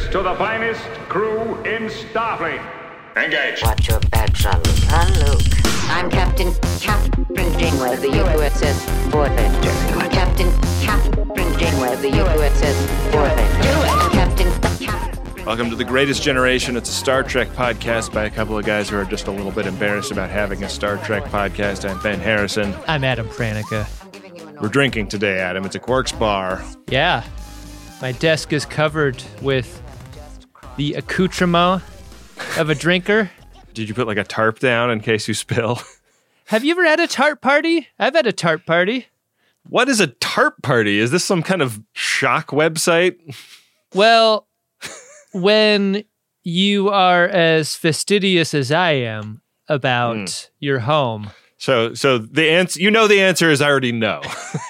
to the finest crew in Starfleet. Engage. Watch your back, Jean-Luc. Jean-Luc. I'm Captain Janeway of the USS Voyager. Captain Janeway of the USS Voyager. Captain. Welcome to The Greatest Generation. It's a Star Trek podcast by a couple of guys who are just a little bit embarrassed about having a Star Trek podcast. I'm Ben Harrison. I'm Adam Pranica. We're drinking today, Adam. It's a Quark's bar. Yeah. My desk is covered with the accoutrement of a drinker. Did you put like a tarp down in case you spill? Have you ever had a tarp party? I've had a tarp party. What is a tarp party? Is this some kind of shock website? Well, when you are as fastidious as I am about your home. So the answer, the answer is already no.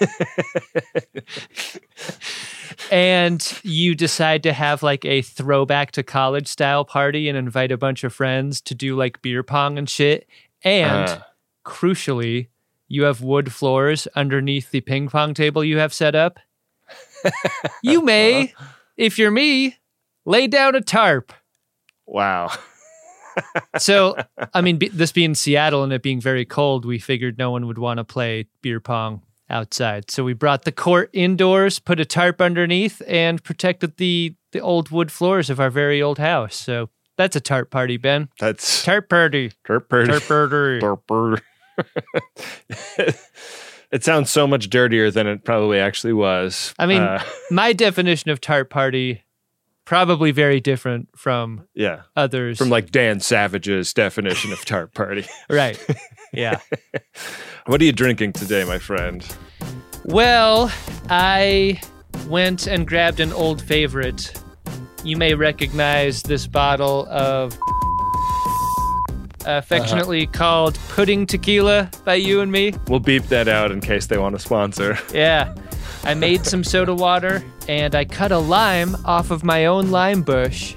And you decide to have like a throwback to college style party and invite a bunch of friends to do like beer pong and shit. And crucially, you have wood floors underneath the ping pong table you have set up. You may, if you're me, lay down a tarp. Wow. So, I mean, this being Seattle and it being very cold, we figured no one would want to play beer pong outside. So we brought the court indoors, put a tarp underneath, and protected the old wood floors of our very old house. So that's a tarp party, Ben. That's tarp party. Tarp party. Tarp party. Tarp party. It sounds so much dirtier than it probably actually was. I mean, my definition of tarp party probably very different from others. From like Dan Savage's definition of tarp party. Right. Yeah. What are you drinking today, my friend? Well, I went and grabbed an old favorite. You may recognize this bottle of affectionately called Pudding Tequila by you and me. We'll beep that out in case they want to sponsor. Yeah. I made some soda water, and I cut a lime off of my own lime bush.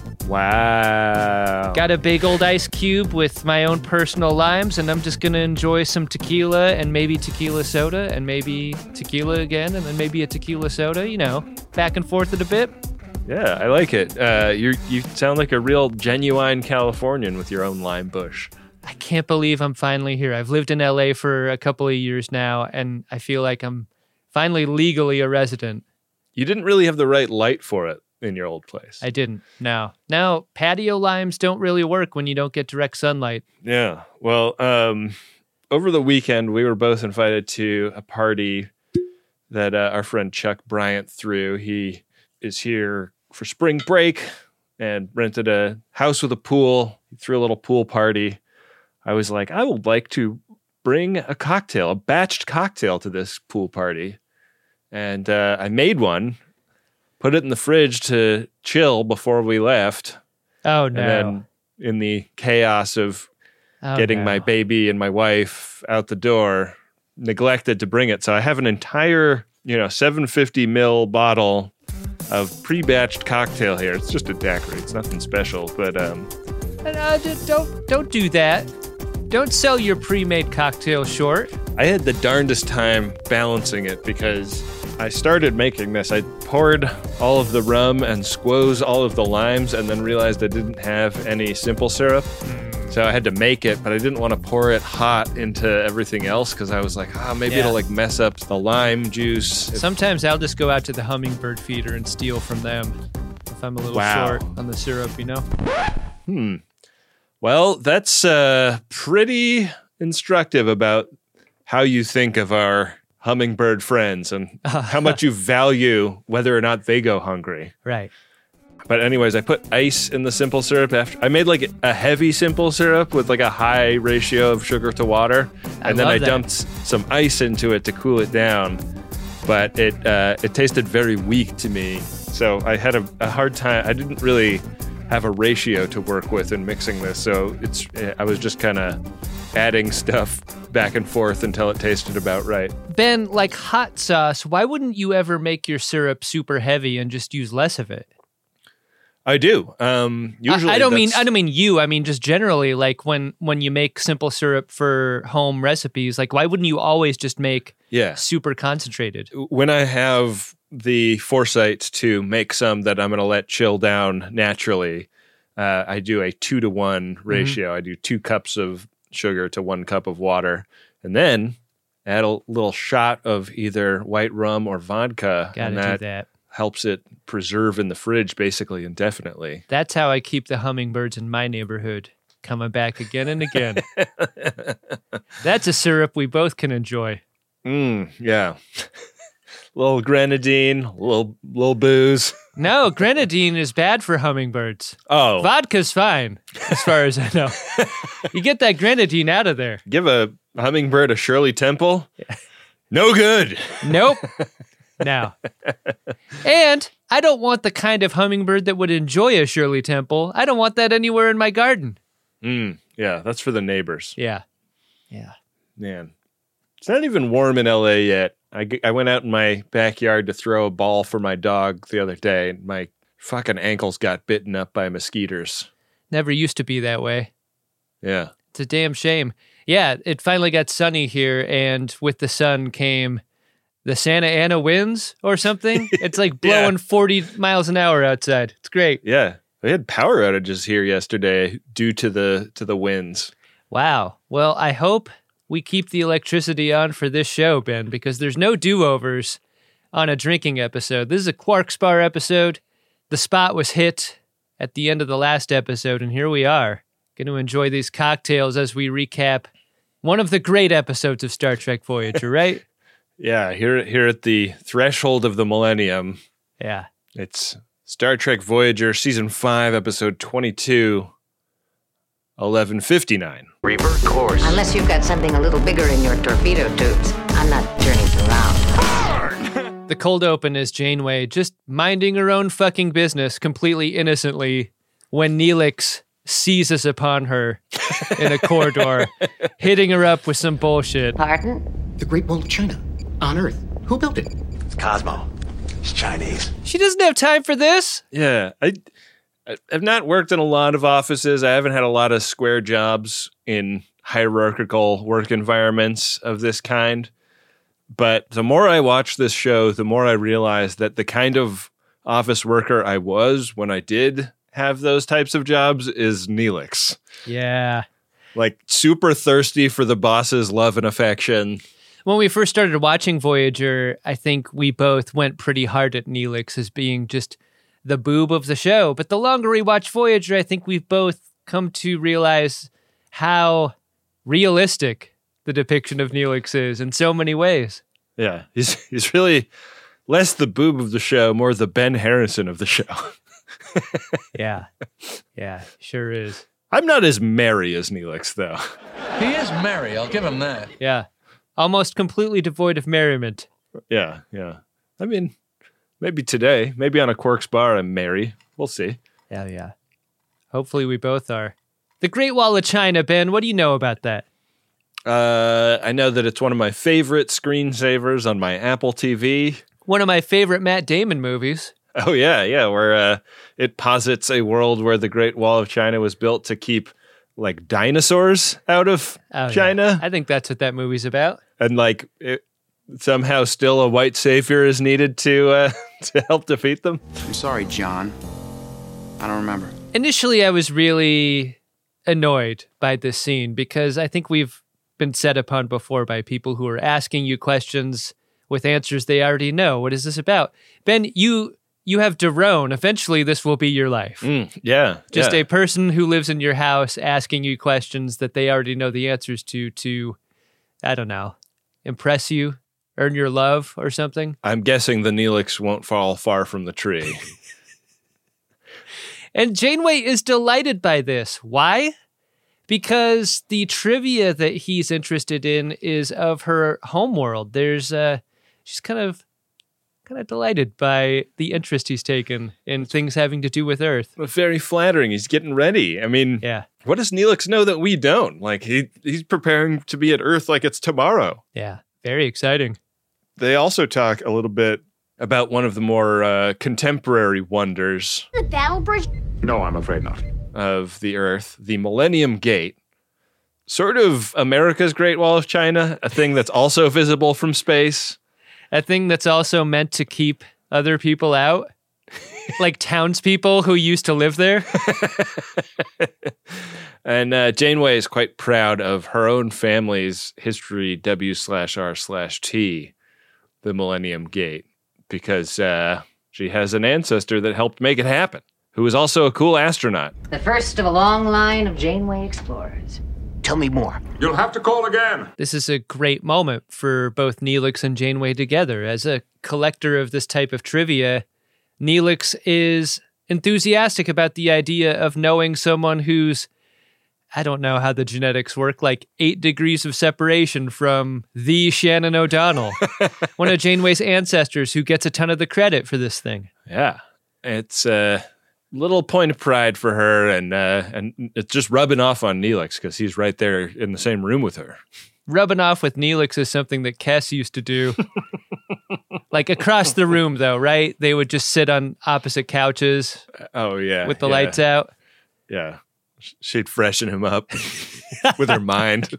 Wow. Got a big old ice cube with my own personal limes, and I'm just going to enjoy some tequila and maybe tequila soda and maybe tequila again and then maybe a tequila soda, back and forth a bit. Yeah, I like it. You sound like a real genuine Californian with your own lime bush. I can't believe I'm finally here. I've lived in LA for a couple of years now, and I feel like I'm finally legally a resident. You didn't really have the right light for it in your old place. I didn't, no. Now, patio limes don't really work when you don't get direct sunlight. Yeah, well, over the weekend, we were both invited to a party that our friend Chuck Bryant threw. He is here for spring break and rented a house with a pool. He threw a little pool party. I was like, I would like to bring a batched cocktail to this pool party. And I made one, put it in the fridge to chill before we left. Oh, no. And then in the chaos of getting my baby and my wife out the door, neglected to bring it. So I have an entire, 750 ml bottle of pre-batched cocktail here. It's just a daiquiri. It's nothing special, but don't do that. Don't sell your pre-made cocktail short. I had the darndest time balancing it because I started making this. I poured all of the rum and squoze all of the limes and then realized I didn't have any simple syrup. So I had to make it, but I didn't want to pour it hot into everything else because I was like, maybe it'll like mess up the lime juice. Sometimes I'll just go out to the hummingbird feeder and steal from them if I'm a little short on the syrup, Well, that's pretty instructive about how you think of our hummingbird friends and how much you value whether or not they go hungry. Right. But anyways, I put ice in the simple syrup. I made like a heavy simple syrup with like a high ratio of sugar to water. And then I dumped some ice into it to cool it down. But it tasted very weak to me. So I had a hard time. I didn't really have a ratio to work with in mixing this. So I was just kind of adding stuff back and forth until it tasted about right. Ben, like hot sauce, why wouldn't you ever make your syrup super heavy and just use less of it? I do. Usually, I don't mean you. I mean just generally, like when you make simple syrup for home recipes, like why wouldn't you always just make super concentrated? When I have the foresight to make some that I'm going to let chill down naturally. I do a 2-to-1 ratio. I do 2 cups of sugar to 1 cup of water, and then add a little shot of either white rum or vodka. Gotta and do that. Helps it preserve in the fridge basically indefinitely. That's how I keep the hummingbirds in my neighborhood coming back again and again. That's a syrup we both can enjoy. Yeah. Little grenadine, little booze. No, grenadine is bad for hummingbirds. Oh. Vodka's fine, as far as I know. You get that grenadine out of there. Give a hummingbird a Shirley Temple? No good. Nope. No. And I don't want the kind of hummingbird that would enjoy a Shirley Temple. I don't want that anywhere in my garden. Yeah, that's for the neighbors. Yeah. Yeah. Man, it's not even warm in LA yet. I went out in my backyard to throw a ball for my dog the other day, and my fucking ankles got bitten up by mosquitoes. Never used to be that way. Yeah. It's a damn shame. Yeah, it finally got sunny here, and with the sun came the Santa Ana winds or something. It's like blowing 40 miles an hour outside. It's great. Yeah. We had power outages here yesterday due to the winds. Wow. Well, I hope we keep the electricity on for this show, Ben, because there's no do-overs on a drinking episode. This is a Quarks Bar episode. The spot was hit at the end of the last episode, and here we are, going to enjoy these cocktails as we recap one of the great episodes of Star Trek Voyager, right? Yeah, here at the threshold of the millennium. Yeah. It's Star Trek Voyager, Season 5, Episode 22, 11:59. Revert course. Unless you've got something a little bigger in your torpedo tubes, I'm not turning around. The cold open is Janeway just minding her own fucking business completely innocently when Neelix seizes upon her in a corridor, hitting her up with some bullshit. Pardon? The Great Wall of China. On Earth. Who built it? It's Cosmo. It's Chinese. She doesn't have time for this. Yeah, I've not worked in a lot of offices. I haven't had a lot of square jobs in hierarchical work environments of this kind. But the more I watch this show, the more I realize that the kind of office worker I was when I did have those types of jobs is Neelix. Yeah. Like super thirsty for the boss's love and affection. When we first started watching Voyager, I think we both went pretty hard at Neelix as being just the boob of the show. But the longer we watch Voyager, I think we've both come to realize how realistic the depiction of Neelix is in so many ways. Yeah, he's really less the boob of the show, more the Ben Harrison of the show. Yeah. Yeah, sure is. I'm not as merry as Neelix, though. He is merry, I'll give him that. Yeah. Almost completely devoid of merriment. Yeah. I mean, maybe today, maybe on a Quarks Bar, I'm merry. We'll see. Yeah. Hopefully we both are. The Great Wall of China, Ben, what do you know about that? I know that it's one of my favorite screensavers on my Apple TV. One of my favorite Matt Damon movies. Oh, yeah, where it posits a world where the Great Wall of China was built to keep, like, dinosaurs out of China. Yeah. I think that's what that movie's about. And, like, somehow still a white savior is needed to help defeat them. I'm sorry, John. I don't remember. Initially, I was really annoyed by this scene because I think we've been set upon before by people who are asking you questions with answers they already know. What is this about? Ben, you have Daron. Eventually, this will be your life. Yeah. Just a person who lives in your house asking you questions that they already know the answers to, I don't know, impress you, earn your love or something. I'm guessing the Neelix won't fall far from the tree. And Janeway is delighted by this. Why? Because the trivia that he's interested in is of her homeworld. She's kind of delighted by the interest he's taken in things having to do with Earth. Very flattering. He's getting ready. I mean, yeah. What does Neelix know that we don't? Like, he's preparing to be at Earth like it's tomorrow. Yeah, very exciting. They also talk a little bit about one of the more contemporary wonders. The Battle Bridge? No, I'm afraid not. Of the Earth, the Millennium Gate. Sort of America's Great Wall of China, a thing that's also visible from space. A thing that's also meant to keep other people out, like townspeople who used to live there. And Janeway is quite proud of her own family's history W/R/T, the Millennium Gate, because she has an ancestor that helped make it happen, who was also a cool astronaut. The first of a long line of Janeway explorers. Tell me more. You'll have to call again. This is a great moment for both Neelix and Janeway together. As a collector of this type of trivia, Neelix is enthusiastic about the idea of knowing someone who's, I don't know how the genetics work, like 8 degrees of separation from the Shannon O'Donnell, one of Janeway's ancestors who gets a ton of the credit for this thing. Yeah, it's a little point of pride for her, and it's just rubbing off on Neelix because he's right there in the same room with her. Rubbing off with Neelix is something that Kes used to do. Like across the room, though, right? They would just sit on opposite couches. Oh, yeah. With the lights out. Yeah. She'd freshen him up with her mind.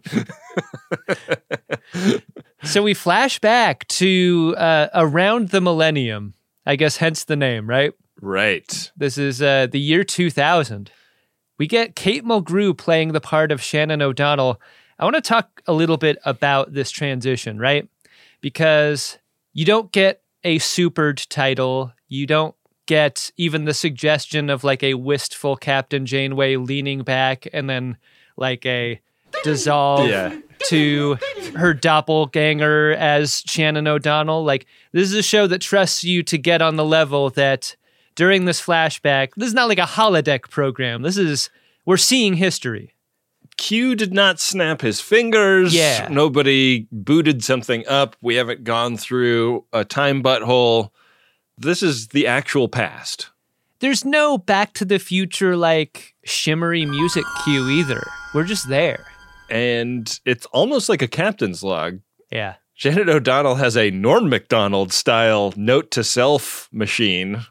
So we flash back to around the millennium, I guess hence the name, right? Right. This is the year 2000. We get Kate Mulgrew playing the part of Shannon O'Donnell. I want to talk a little bit about this transition, right? Because you don't get a supered title. You don't get even the suggestion of like a wistful Captain Janeway leaning back and then like a dissolve to her doppelganger as Shannon O'Donnell. Like, this is a show that trusts you to get on the level that during this flashback, this is not like a holodeck program. We're seeing history. Q did not snap his fingers. Yeah. Nobody booted something up. We haven't gone through a time butthole. This is the actual past. There's no Back to the Future, like, shimmery music cue either. We're just there. And it's almost like a captain's log. Yeah. Shannon O'Donnell has a Norm Macdonald style note to self machine.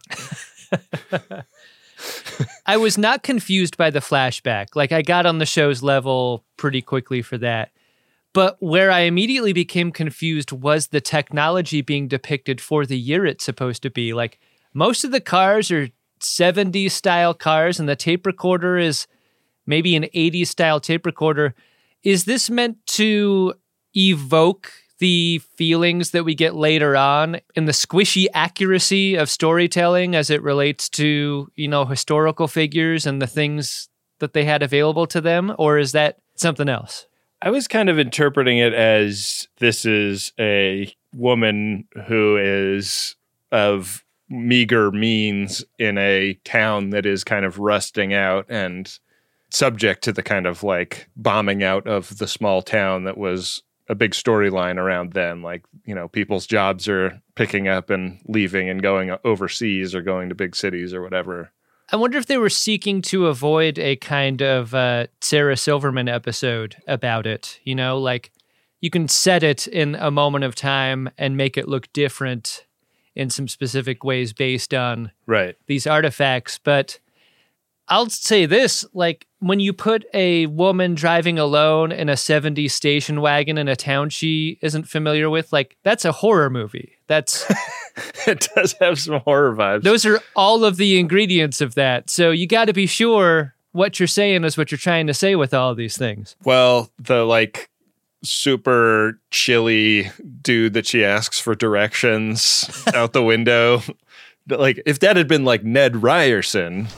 I was not confused by the flashback. Like, I got on the show's level pretty quickly for that. But where I immediately became confused was the technology being depicted for the year it's supposed to be. Like, most of the cars are 70s style cars, and the tape recorder is maybe an 80s style tape recorder. Is this meant to evoke the feelings that we get later on in the squishy accuracy of storytelling as it relates to, historical figures and the things that they had available to them? Or is that something else? I was kind of interpreting it as this is a woman who is of meager means in a town that is kind of rusting out and subject to the kind of like bombing out of the small town that was a big storyline around then. Like, people's jobs are picking up and leaving and going overseas or going to big cities or whatever. I wonder if they were seeking to avoid a kind of Sarah Silverman episode about it. Like you can set it in a moment of time and make it look different in some specific ways based on these artifacts. But I'll say this, like when you put a woman driving alone in a 70s station wagon in a town she isn't familiar with, like that's a horror movie. That's it does have some horror vibes. Those are all of the ingredients of that. So you got to be sure what you're saying is what you're trying to say with all of these things. Well, the like super chilly dude that she asks for directions out the window. Like if that had been like Ned Ryerson,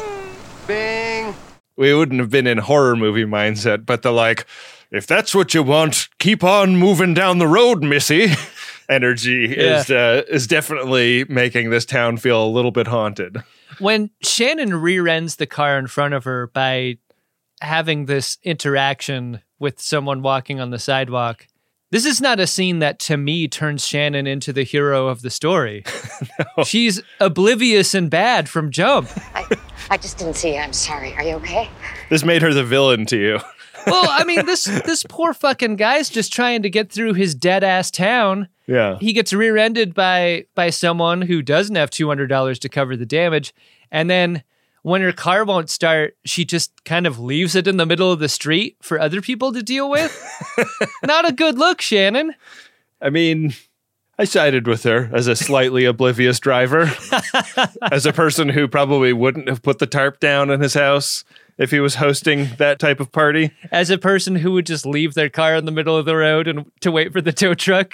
Bing! we wouldn't have been in horror movie mindset. But the like, if that's what you want, keep on moving down the road, missy. Energy is definitely making this town feel a little bit haunted. When Shannon rear-ends the car in front of her by having this interaction with someone walking on the sidewalk, this is not a scene that, to me, turns Shannon into the hero of the story. No. She's oblivious and bad from jump. I just didn't see you. I'm sorry. Are you okay? This made her the villain to you. Well, I mean, this poor fucking guy's just trying to get through his dead-ass town. Yeah. He gets rear-ended by someone who doesn't have $200 to cover the damage. And then when her car won't start, she just kind of leaves it in the middle of the street for other people to deal with. Not a good look, Shannon. I mean, I sided with her as a slightly oblivious driver, as a person who probably wouldn't have put the tarp down in his house if he was hosting that type of party. As a person who would just leave their car in the middle of the road and to wait for the tow truck.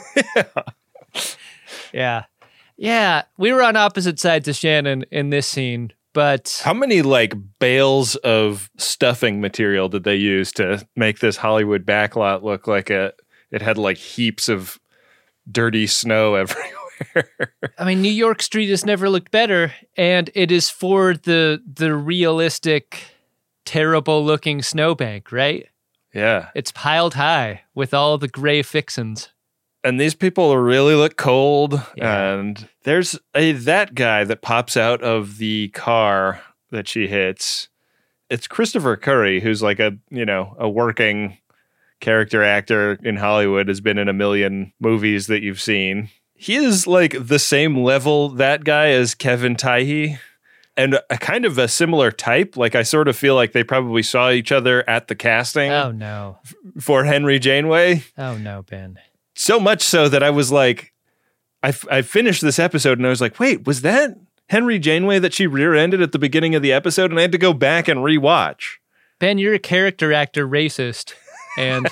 Yeah. Yeah. We were on opposite sides of Shannon in this scene, but How many like bales of stuffing material did they use to make this Hollywood backlot look like it had like heaps of dirty snow everywhere? I mean, New York Street has never looked better, and it is for the realistic, terrible-looking snowbank, right? Yeah. It's piled high with all the gray fixins. And these people really look cold. Yeah. And there's that guy that pops out of the car that she hits. It's Christopher Curry, who's like a working character actor in Hollywood, has been in a million movies that you've seen. He is like the same level, that guy, as Kevin Taihe, and a kind of a similar type. Like I sort of feel like they probably saw each other at the casting Oh, no. for Henry Janeway. Oh, no, Ben. So much so that I was like, I finished this episode and I was like, wait, was that Henry Janeway that she rear-ended at the beginning of the episode? And I had to go back and rewatch. Ben, you're a character actor racist, and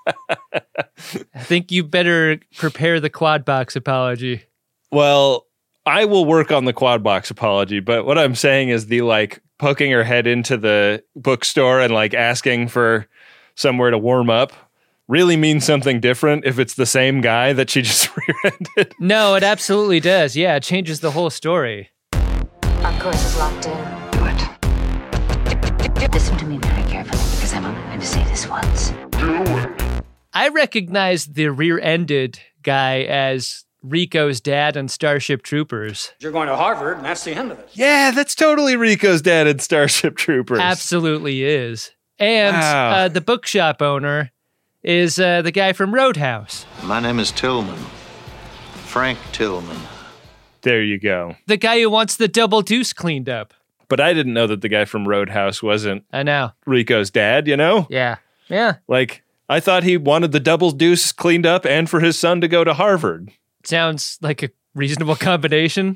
I think you better prepare the quad box apology. Well, I will work on the quad box apology, but what I'm saying is the like poking her head into the bookstore and like asking for somewhere to warm up really means something different if it's the same guy that she just rear-ended. No, it absolutely does. Yeah, it changes the whole story. Our course is locked in. Do it. Listen to me very carefully, because I'm only going to say this once. I recognize the rear-ended guy as Rico's dad in Starship Troopers. You're going to Harvard, and that's the end of it. Yeah, that's totally Rico's dad in Starship Troopers. Absolutely is. And Wow. the bookshop owner is the guy from Roadhouse. My name is Tillman. Frank Tillman. There you go. The guy who wants the double deuce cleaned up. But I didn't know that the guy from Roadhouse wasn't I know. Rico's dad, you know? Yeah. Yeah. Like, I thought he wanted the double deuce cleaned up and for his son to go to Harvard. Sounds like a reasonable combination.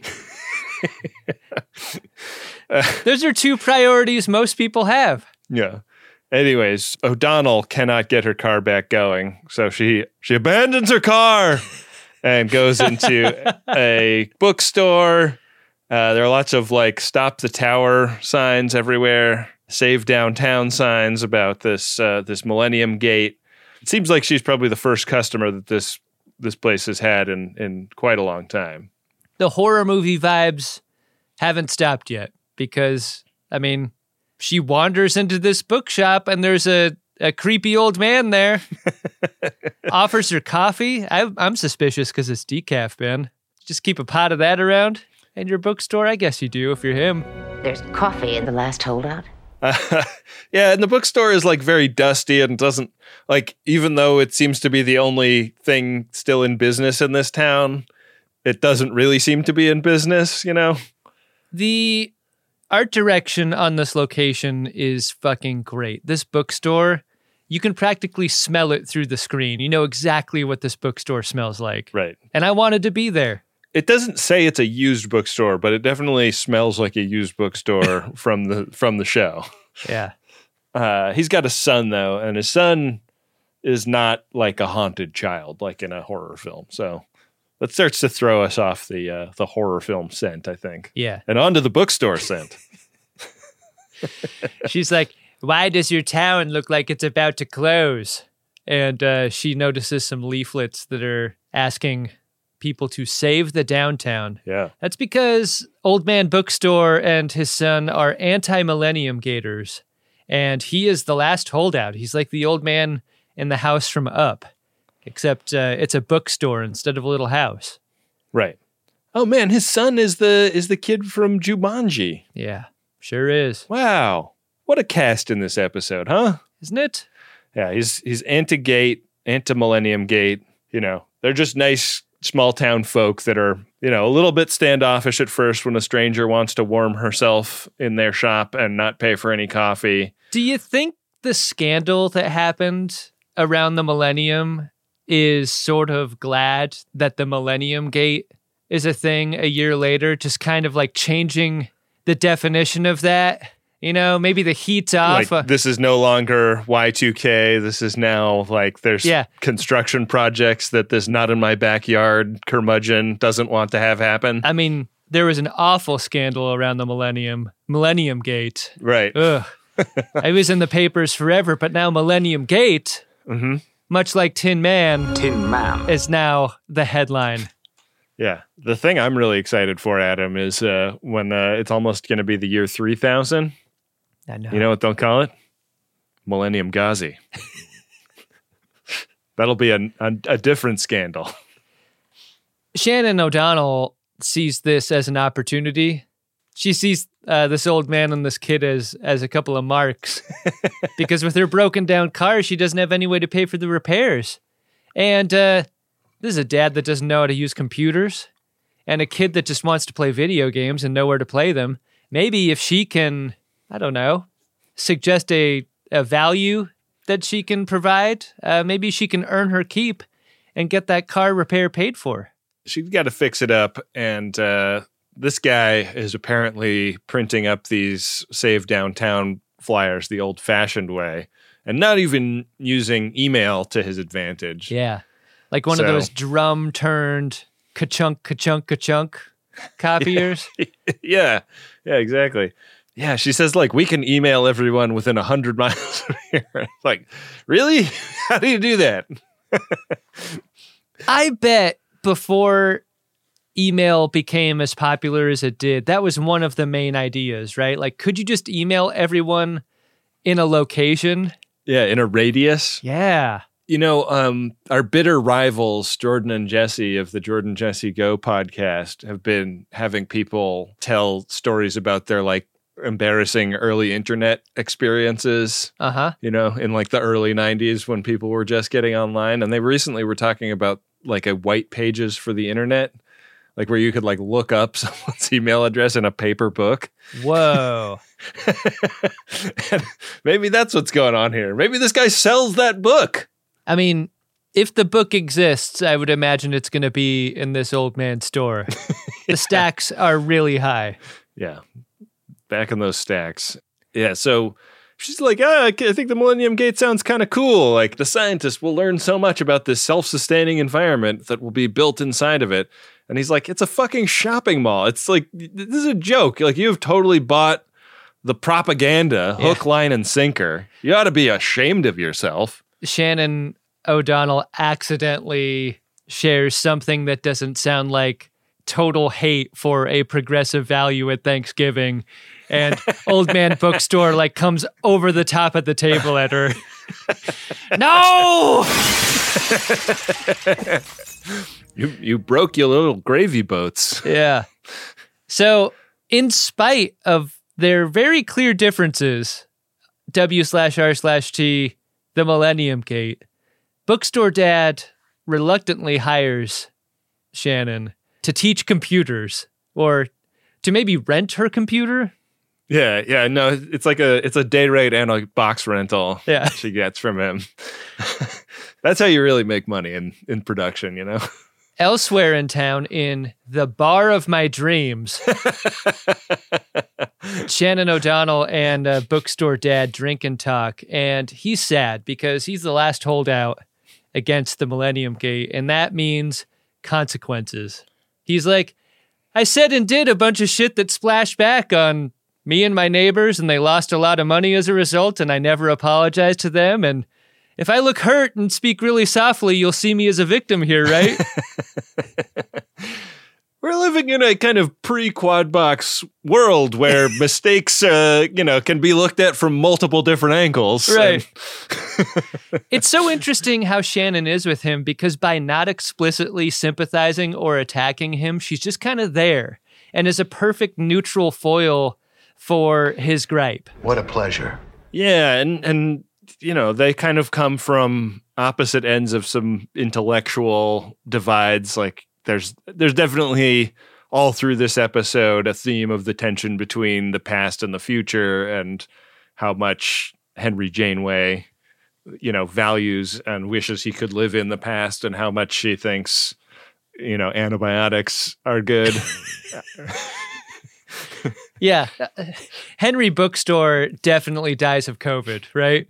Those are two priorities most people have. Yeah. Anyways, O'Donnell cannot get her car back going, so she abandons her car and goes into a bookstore. There are lots of like "Stop the Tower" signs everywhere, "Save Downtown" signs about this Millennium Gate. It seems like she's probably the first customer that this place has had in quite a long time. The horror movie vibes haven't stopped yet because, I mean, she wanders into this bookshop and there's a creepy old man there. Offers her coffee. I'm suspicious because it's decaf, Ben. Just keep a pot of that around in your bookstore. I guess you do if you're him. There's coffee in the last holdout. Yeah, and the bookstore is like very dusty and doesn't like, even though it seems to be the only thing still in business in this town, it doesn't really seem to be in business, you know? The art direction on this location is fucking great. This bookstore, you can practically smell it through the screen. You know exactly what this bookstore smells like. Right. And I wanted to be there. It doesn't say it's a used bookstore, but it definitely smells like a used bookstore from the show. Yeah. He's got a son though, and his son is not like a haunted child, like in a horror film. So that starts to throw us off the horror film scent, I think. Yeah. And onto the bookstore scent. She's like, "Why does your town look like it's about to close?" And she notices some leaflets that are asking people to save the downtown. Yeah. That's because Old Man Bookstore and his son are anti-millennium gators. And he is the last holdout. He's like the old man in the house from Up, except it's a bookstore instead of a little house. Right. Oh man, his son is the kid from Jumanji. Yeah, sure is. Wow. What a cast in this episode, huh? Isn't it? Yeah, he's anti-gate, anti-millennium gate. You know, they're just nice small town folk that are, you know, a little bit standoffish at first when a stranger wants to warm herself in their shop and not pay for any coffee. Do you think the scandal that happened around the millennium is sort of glad that the Millennium Gate is a thing a year later, just kind of like changing the definition of that. You know, maybe the heat's off. Like, this is no longer Y2K. This is now like there's construction projects that this not in my backyard curmudgeon doesn't want to have happen. I mean, there was an awful scandal around the Millennium Gate. Right. Ugh. I was in the papers forever, but now Millennium Gate, much like Tin Man, is now the headline. Yeah. The thing I'm really excited for, Adam, is when it's almost going to be the year 3000. I know. You know what they'll call it? Millennium Ghazi. That'll be a different scandal. Shannon O'Donnell sees this as an opportunity. She sees this old man and this kid as a couple of marks. Because with her broken down car, she doesn't have any way to pay for the repairs. And this is a dad that doesn't know how to use computers and a kid that just wants to play video games and know where to play them. Maybe if she can, I don't know, suggest a value that she can provide, maybe she can earn her keep and get that car repair paid for. She's got to fix it up, and this guy is apparently printing up these Save Downtown flyers the old-fashioned way and not even using email to his advantage. Yeah, like one of those drum-turned ka-chunk, ka-chunk, ka-chunk copiers. Yeah, exactly. Yeah, she says, like, we can email everyone within 100 miles of here. Like, really? How do you do that? I bet before email became as popular as it did, that was one of the main ideas, right? Like, could you just email everyone in a location? Yeah, in a radius. Yeah. You know, our bitter rivals, Jordan and Jesse of the Jordan Jesse Go podcast, have been having people tell stories about their, like, embarrassing early internet experiences, you know, in like the early 90s when people were just getting online. And they recently were talking about like a white pages for the internet, like where you could like look up someone's email address in a paper book. Whoa. Maybe that's what's going on here. Maybe this guy sells that book. I mean, if the book exists, I would imagine it's going to be in this old man's store. The stacks are really high. Yeah. Back in those stacks. Yeah, so she's like, I think the Millennium Gate sounds kind of cool. Like, the scientists will learn so much about this self-sustaining environment that will be built inside of it. And he's like, it's a fucking shopping mall. It's like, this is a joke. Like, you've totally bought the propaganda, hook, line, and sinker. You ought to be ashamed of yourself. Shannon O'Donnell accidentally shares something that doesn't sound like total hate for a progressive value at Thanksgiving, and old man bookstore like comes over the top of the table at her. No! You broke your little gravy boats. Yeah. So in spite of their very clear differences, W/R/T, the Millennium Gate, Bookstore Dad reluctantly hires Shannon to teach computers, or to maybe rent her computer. Yeah, no, it's a day rate and a box rental she gets from him. That's how you really make money in production, you know? Elsewhere in town, in the bar of my dreams, Shannon O'Donnell and Bookstore Dad drink and talk, and he's sad because he's the last holdout against the Millennium Gate, and that means consequences. He's like, I said and did a bunch of shit that splashed back on me and my neighbors, and they lost a lot of money as a result, and I never apologized to them. And if I look hurt and speak really softly, you'll see me as a victim here, right? We're living in a kind of pre-quad box world where mistakes, can be looked at from multiple different angles. Right. It's so interesting how Shannon is with him, because by not explicitly sympathizing or attacking him, she's just kind of there and is a perfect neutral foil for his gripe. What a pleasure. Yeah, and you know, they kind of come from opposite ends of some intellectual divides. Like, there's definitely all through this episode a theme of the tension between the past and the future, and how much Henry Janeway values and wishes he could live in the past, and how much she thinks, antibiotics are good. Yeah. Henry Bookstore definitely dies of COVID, right?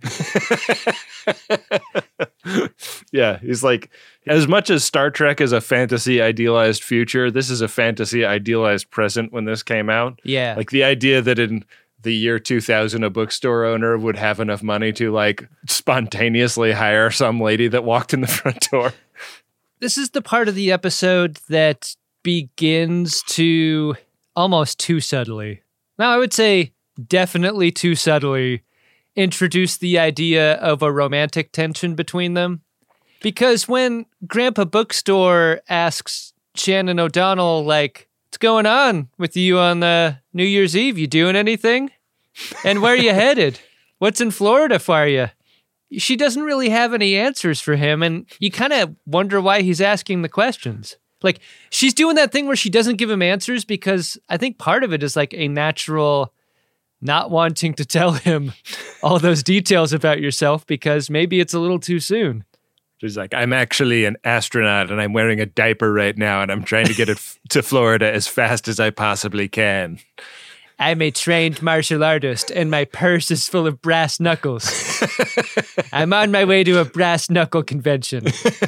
Yeah. He's like, as much as Star Trek is a fantasy idealized future, this is a fantasy idealized present when this came out. Yeah. Like the idea that in the year 2000, a bookstore owner would have enough money to like spontaneously hire some lady that walked in the front door. This is the part of the episode that begins to almost too subtly. Now, I would say definitely too subtly introduce the idea of a romantic tension between them. Because when Grandpa Bookstore asks Shannon O'Donnell, like, what's going on with you on New Year's Eve? You doing anything? And where are you headed? What's in Florida for you? She doesn't really have any answers for him, and you kind of wonder why he's asking the questions. Like, she's doing that thing where she doesn't give him answers because I think part of it is like a natural not wanting to tell him all those details about yourself because maybe it's a little too soon. She's like, I'm actually an astronaut and I'm wearing a diaper right now and I'm trying to get it to Florida as fast as I possibly can. I'm a trained martial artist and my purse is full of brass knuckles. I'm on my way to a brass knuckle convention.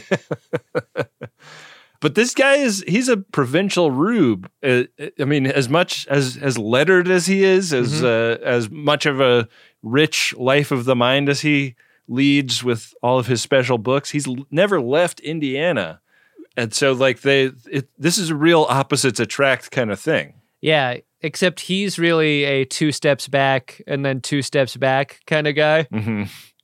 But this guy he's a provincial rube. I mean, as much as lettered as he is, as much of a rich life of the mind as he leads with all of his special books, he's never left Indiana. And so like this is a real opposites attract kind of thing. Yeah, except he's really a 2 steps back and then 2 steps back kind of guy. Mm-hmm.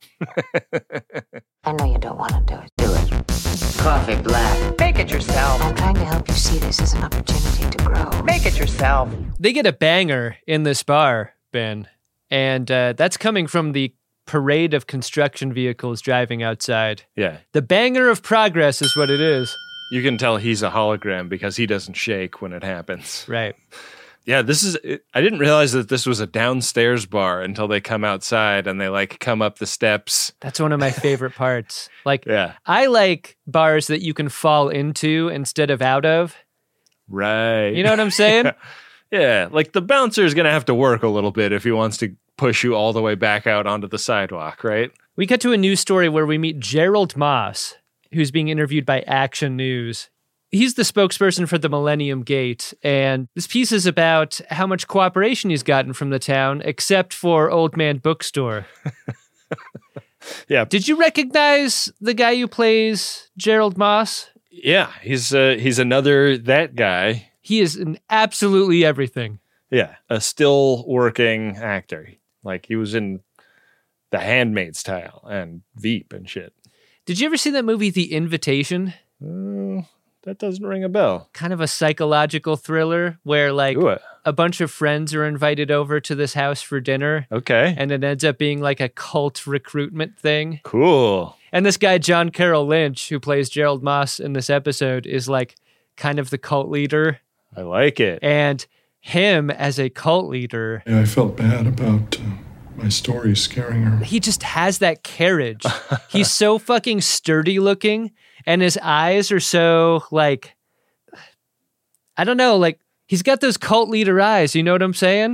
I know you don't want to do it. Do it. Coffee black. Make it yourself. I'm trying to help you see this as an opportunity to grow. Make it yourself. They get a banger in this bar, Ben, and that's coming from the parade of construction vehicles driving outside. Yeah. The banger of progress is what it is. You can tell he's a hologram because he doesn't shake when it happens. Right. Yeah, I didn't realize that this was a downstairs bar until they come outside and they like come up the steps. That's one of my favorite parts. Like, yeah. I like bars that you can fall into instead of out of. Right. You know what I'm saying? Yeah, like the bouncer is going to have to work a little bit if he wants to push you all the way back out onto the sidewalk, right? We cut to a news story where we meet Gerald Moss, who's being interviewed by Action News. He's the spokesperson for the Millennium Gate, and this piece is about how much cooperation he's gotten from the town, except for Old Man Bookstore. Yeah. Did you recognize the guy who plays Gerald Moss? Yeah, he's another that guy. He is in absolutely everything. Yeah, a still working actor. Like he was in The Handmaid's Tale and Veep and shit. Did you ever see that movie, The Invitation? That doesn't ring a bell. Kind of a psychological thriller where like a bunch of friends are invited over to this house for dinner. Okay. And it ends up being like a cult recruitment thing. Cool. And this guy, John Carroll Lynch, who plays Gerald Moss in this episode, is like kind of the cult leader. I like it. And him as a cult leader. Yeah, I felt bad about my story scaring her. He just has that carriage. He's so fucking sturdy looking. And his eyes are so, like, I don't know, like, he's got those cult leader eyes. You know what I'm saying?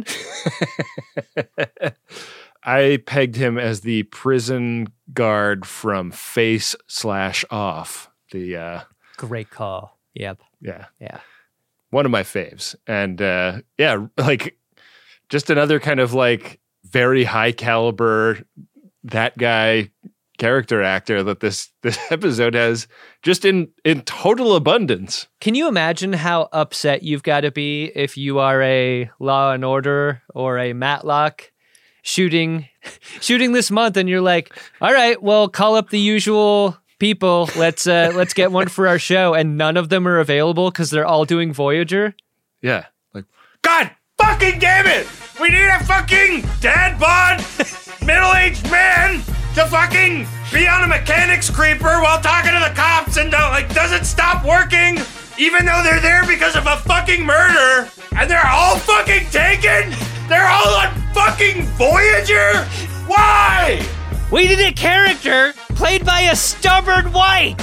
I pegged him as the prison guard from Face/Off. Great call. Yep. Yeah. Yeah. One of my faves. And, like, just another kind of, like, very high caliber, that guy character actor that this episode has just in total abundance. Can you imagine how upset you've got to be if you are a Law and Order or a Matlock shooting this month and you're like, all right, well, call up the usual people. Let's get one for our show. And none of them are available because they're all doing Voyager. Yeah. Like, God fucking damn it! We need a fucking dad bod, middle-aged man to fucking be on a mechanics creeper while talking to the cops and doesn't stop working even though they're there because of a fucking murder and they're all fucking taken? They're all on fucking Voyager? Why? We need a character played by a stubborn white.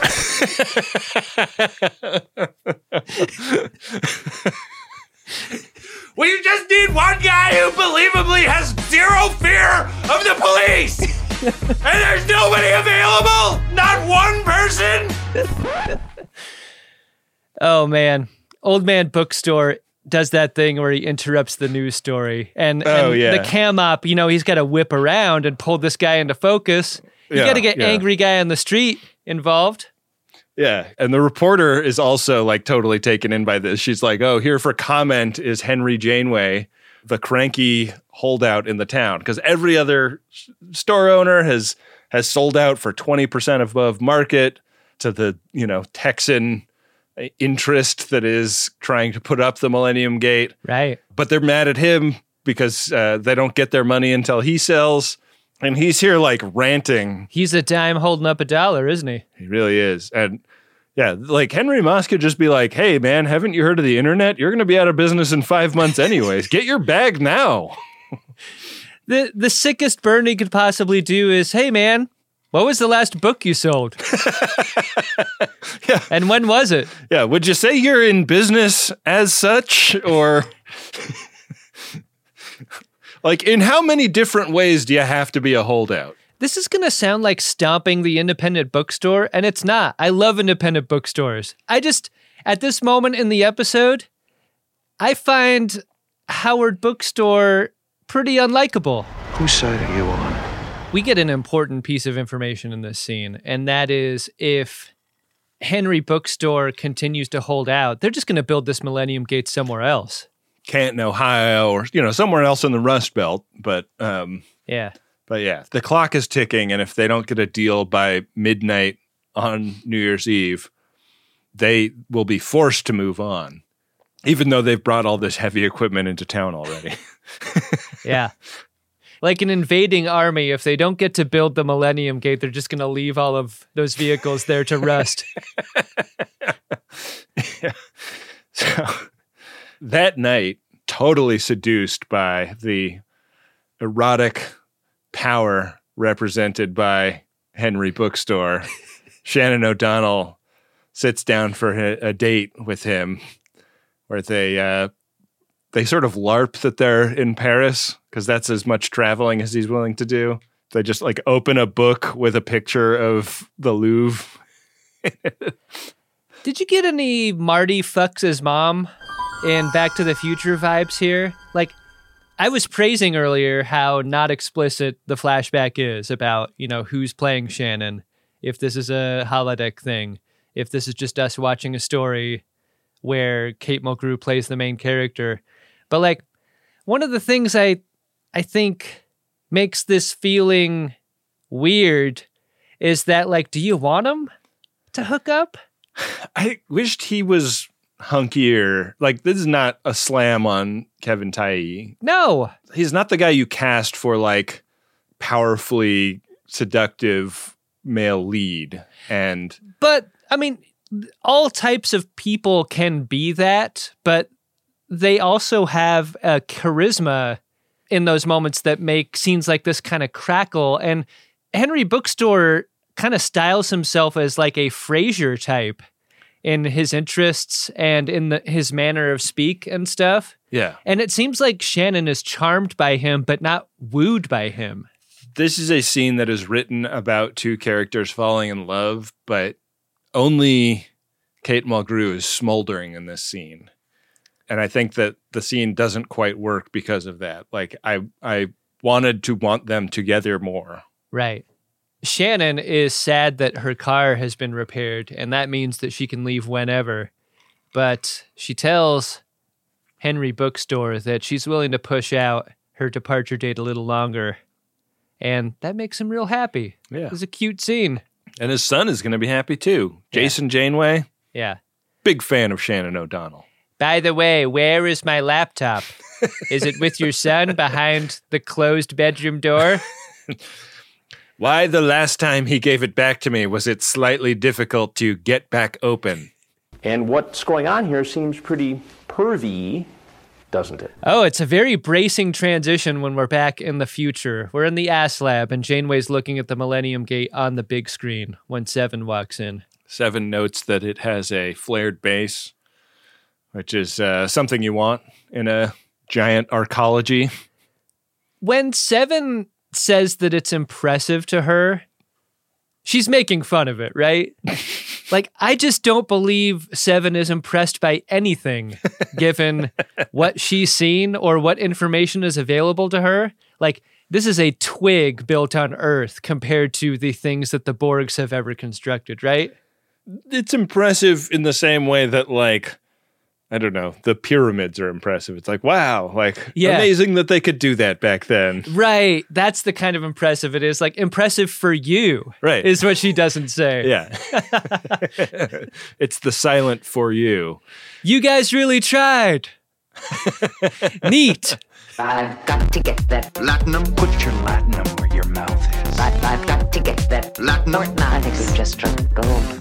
We just need one guy who believably has zero fear of the police. And there's nobody available. Not one person. Oh, man. Old Man Bookstore does that thing where he interrupts the news story. And the cam op, he's got to whip around and pull this guy into focus. You got to get angry guy on the street involved. Yeah. And the reporter is also like totally taken in by this. She's like, oh, here for comment is Henry Janeway, the cranky holdout in the town. Because every other store owner has sold out for 20% above market to the, Texan interest that is trying to put up the Millennium Gate. Right. But they're mad at him because they don't get their money until he sells. And he's here like ranting. He's a dime holding up a dollar, isn't he? He really is. And yeah, like Henry Moss could just be like, hey, man, haven't you heard of the internet? You're going to be out of business in 5 months anyways. Get your bag now. The sickest burn he could possibly do is, hey, man, what was the last book you sold? Yeah. And when was it? Yeah. Would you say you're in business as such? Or like, in how many different ways do you have to be a holdout? This is going to sound like stomping the independent bookstore, and it's not. I love independent bookstores. At this moment in the episode, I find Howard Bookstore pretty unlikable. Whose side are you on? We get an important piece of information in this scene, and that is if Henry Bookstore continues to hold out, they're just going to build this Millennium Gate somewhere else. Canton, Ohio, or, somewhere else in the Rust Belt. But, yeah. But yeah, the clock is ticking, and if they don't get a deal by midnight on New Year's Eve, they will be forced to move on, even though they've brought all this heavy equipment into town already. Yeah. Like an invading army, if they don't get to build the Millennium Gate, they're just going to leave all of those vehicles there to rust. Yeah. So that night, totally seduced by the erotic power represented by Henry Bookstore, Shannon O'Donnell sits down for a date with him where they sort of LARP that they're in Paris because that's as much traveling as he's willing to do. They just like open a book with a picture of the Louvre. Did you get any Marty fucks his mom in Back to the Future vibes here? Like, I was praising earlier how not explicit the flashback is about, who's playing Shannon, if this is a holodeck thing, if this is just us watching a story where Kate Mulgrew plays the main character. But like, one of the things I think makes this feeling weird is that, like, do you want him to hook up? I wished he was hunkier. Like, this is not a slam on Kevin Tye. No. He's not the guy you cast for, like, powerfully seductive male lead. But, I mean, all types of people can be that, but they also have a charisma in those moments that make scenes like this kind of crackle. And Henry Bookstore kind of styles himself as like a Frasier type in his interests and in his manner of speak and stuff. Yeah. And it seems like Shannon is charmed by him, but not wooed by him. This is a scene that is written about two characters falling in love, but only Kate Mulgrew is smoldering in this scene. And I think that the scene doesn't quite work because of that. Like, I wanted to want them together more. Right. Shannon is sad that her car has been repaired, and that means that she can leave whenever. But she tells Henry Bookstore that she's willing to push out her departure date a little longer. And that makes him real happy. Yeah. It's a cute scene. And his son is going to be happy too. Jason Janeway. Yeah. Big fan of Shannon O'Donnell. By the way, where is my laptop? Is it with your son behind the closed bedroom door? Why the last time he gave it back to me was it slightly difficult to get back open? And what's going on here seems pretty pervy doesn't it? Oh, it's a very bracing transition when we're back in the future. We're in the Ass Lab, and Janeway's looking at the Millennium Gate on the big screen when Seven walks in. Seven notes that it has a flared base, which is something you want in a giant arcology. When Seven says that it's impressive to her, she's making fun of it, right? Like, I just don't believe Seven is impressed by anything, given what she's seen or what information is available to her. Like, this is a twig built on Earth compared to the things that the Borgs have ever constructed, right? It's impressive in the same way that, like, I don't know, the pyramids are impressive. It's like, wow, like, amazing that they could do that back then. Right. That's the kind of impressive it is. Like, impressive for you, right, is what she doesn't say. Yeah. It's the silent for you. You guys really tried. Neat. I've got to get that Latinum. Put your Latinum where your mouth is. I've got to get that Latinum. I think we've just struck gold.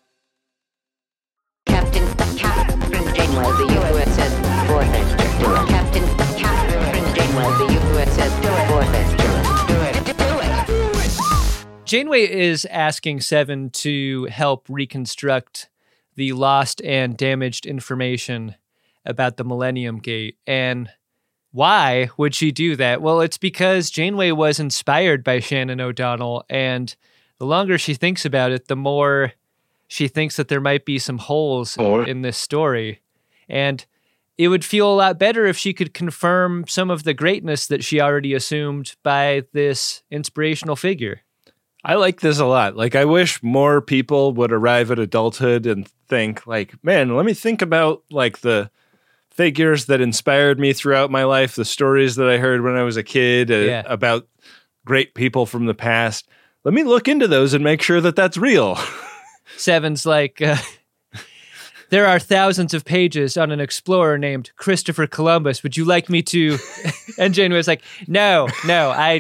Captain Janeway, the USS Vortex. Do it. Captain Janeway, the USS Vortex. Do it. Janeway is asking Seven to help reconstruct the lost and damaged information about the Millennium Gate. And why would she do that? Well, it's because Janeway was inspired by Shannon O'Donnell, and the longer she thinks about it, the more she thinks that there might be some holes in this story. And it would feel a lot better if she could confirm some of the greatness that she already assumed by this inspirational figure. I like this a lot. Like, I wish more people would arrive at adulthood and think, like, man, let me think about, like, the figures that inspired me throughout my life, the stories that I heard when I was a kid about great people from the past. Let me look into those and make sure that that's real. Seven's like, there are thousands of pages on an explorer named Christopher Columbus. Would you like me to? And Janeway's like, no, I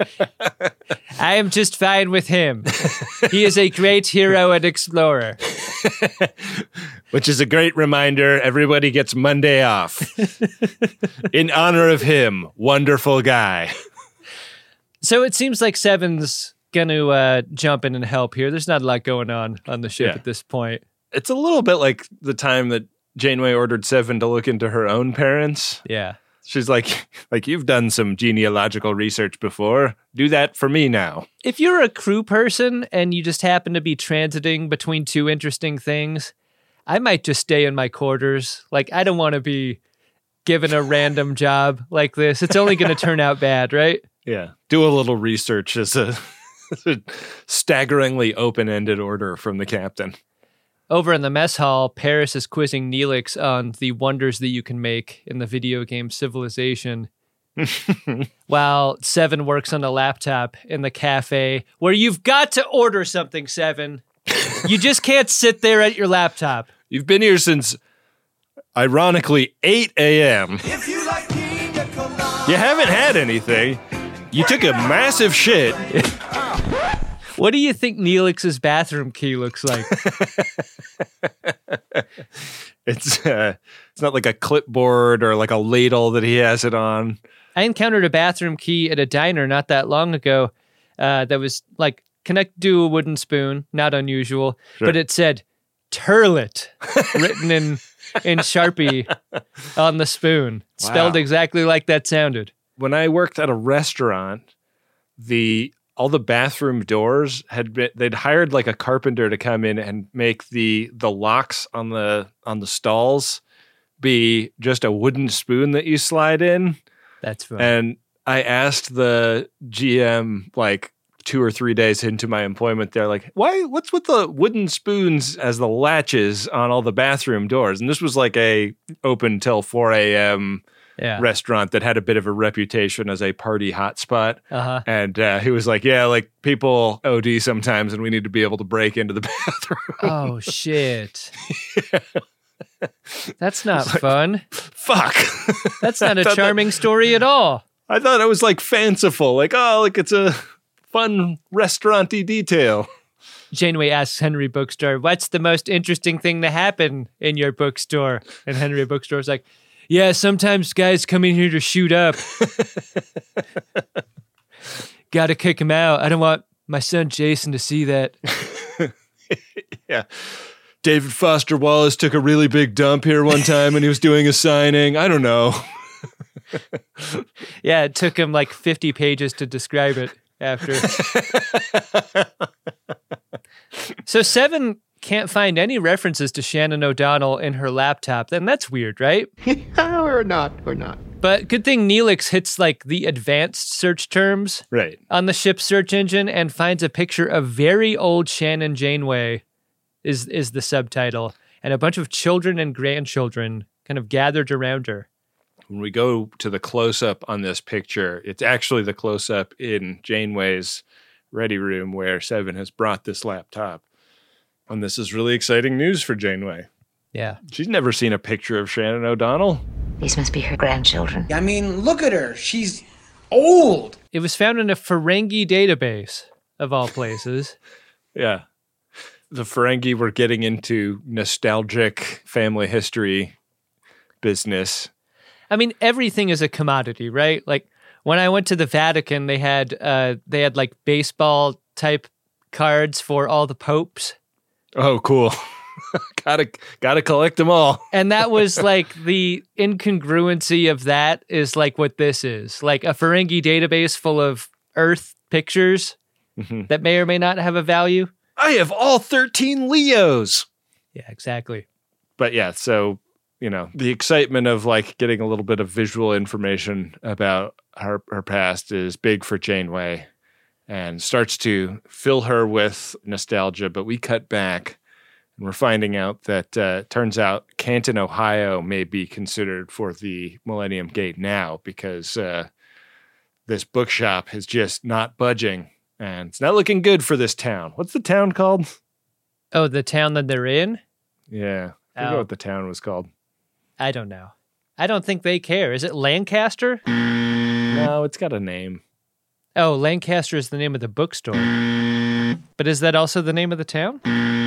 am just fine with him. He is a great hero and explorer. Which is a great reminder. Everybody gets Monday off. In honor of him. Wonderful guy. So it seems like Seven's going to jump in and help here. There's not a lot going on the ship at this point. It's a little bit like the time that Janeway ordered Seven to look into her own parents. Yeah. She's like, you've done some genealogical research before. Do that for me now. If you're a crew person and you just happen to be transiting between two interesting things, I might just stay in my quarters. Like, I don't want to be given a random job like this. It's only going to turn out bad, right? Yeah. Do a little research as a staggeringly open-ended order from the captain. Over in the mess hall, Paris is quizzing Neelix on the wonders that you can make in the video game Civilization, while Seven works on a laptop in the cafe, where you've got to order something, Seven. You just can't sit there at your laptop. You've been here since, ironically, 8 a.m. If you like pina colada. You haven't had anything. You took a massive shit. What do you think Neelix's bathroom key looks like? It's not like a clipboard or like a ladle that he has it on. I encountered a bathroom key at a diner not that long ago that was like connected to a wooden spoon, not unusual, but it said Turlet written in Sharpie on the spoon, spelled exactly like that sounded. When I worked at a restaurant, all the bathroom doors they'd hired like a carpenter to come in and make the locks on the stalls be just a wooden spoon that you slide in. That's fun. And I asked the GM like 2 or 3 days into my employment, they're like, what's with the wooden spoons as the latches on all the bathroom doors? And this was like a open till 4 a.m. restaurant that had a bit of a reputation as a party hotspot. Uh-huh. And he was like, yeah, like people OD sometimes and we need to be able to break into the bathroom. Oh, shit. That's not fun. Fuck. That's not a charming story at all. I thought it was like fanciful, like, oh, like it's a fun restaurant-y detail. Janeway asks Henry Bookstore, what's the most interesting thing to happen in your bookstore? And Henry Bookstore's like, Yeah, sometimes guys come in here to shoot up. Gotta kick him out. I don't want my son Jason to see that. Yeah. David Foster Wallace took a really big dump here one time when he was doing a signing. I don't know. Yeah, it took him like 50 pages to describe it after. So Seven can't find any references to Shannon O'Donnell in her laptop. Then that's weird, right? Or not. But good thing Neelix hits like the advanced search terms Right. on the ship's search engine and finds a picture of very old Shannon Janeway is the subtitle, and a bunch of children and grandchildren kind of gathered around her. When we go to the close-up on this picture, it's actually the close-up in Janeway's ready room where Seven has brought this laptop. And this is really exciting news for Janeway. Yeah. She's never seen a picture of Shannon O'Donnell. These must be her grandchildren. I mean, look at her. She's old. It was found in a Ferengi database, of all places. Yeah. The Ferengi were getting into nostalgic family history business. I mean, everything is a commodity, right? Like when I went to the Vatican, they had like baseball type cards for all the popes. Oh, cool. Gotta collect them all. And that was like the incongruency of that is like what this is. Like a Ferengi database full of Earth pictures that may or may not have a value. I have all 13 Leos. Yeah, exactly. But yeah, so, you know, the excitement of like getting a little bit of visual information about her past is big for Janeway and starts to fill her with nostalgia. But we cut back and we're finding out that turns out Canton, Ohio may be considered for the Millennium Gate now because this bookshop is just not budging. And it's not looking good for this town. What's the town called? Oh, the town that they're in? Yeah. I forget what the town was called. I don't know. I don't think they care. Is it Lancaster? No, it's got a name. Oh, Lancaster is the name of the bookstore. But is that also the name of the town?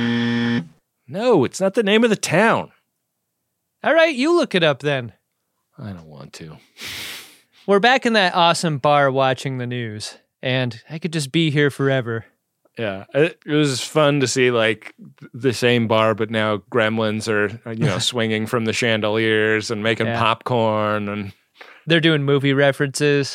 No, it's not the name of the town. All right, you look it up then. I don't want to. We're back in that awesome bar watching the news. And I could just be here forever. Yeah, it was fun to see like the same bar, but now gremlins are, swinging from the chandeliers and making popcorn. And they're doing movie references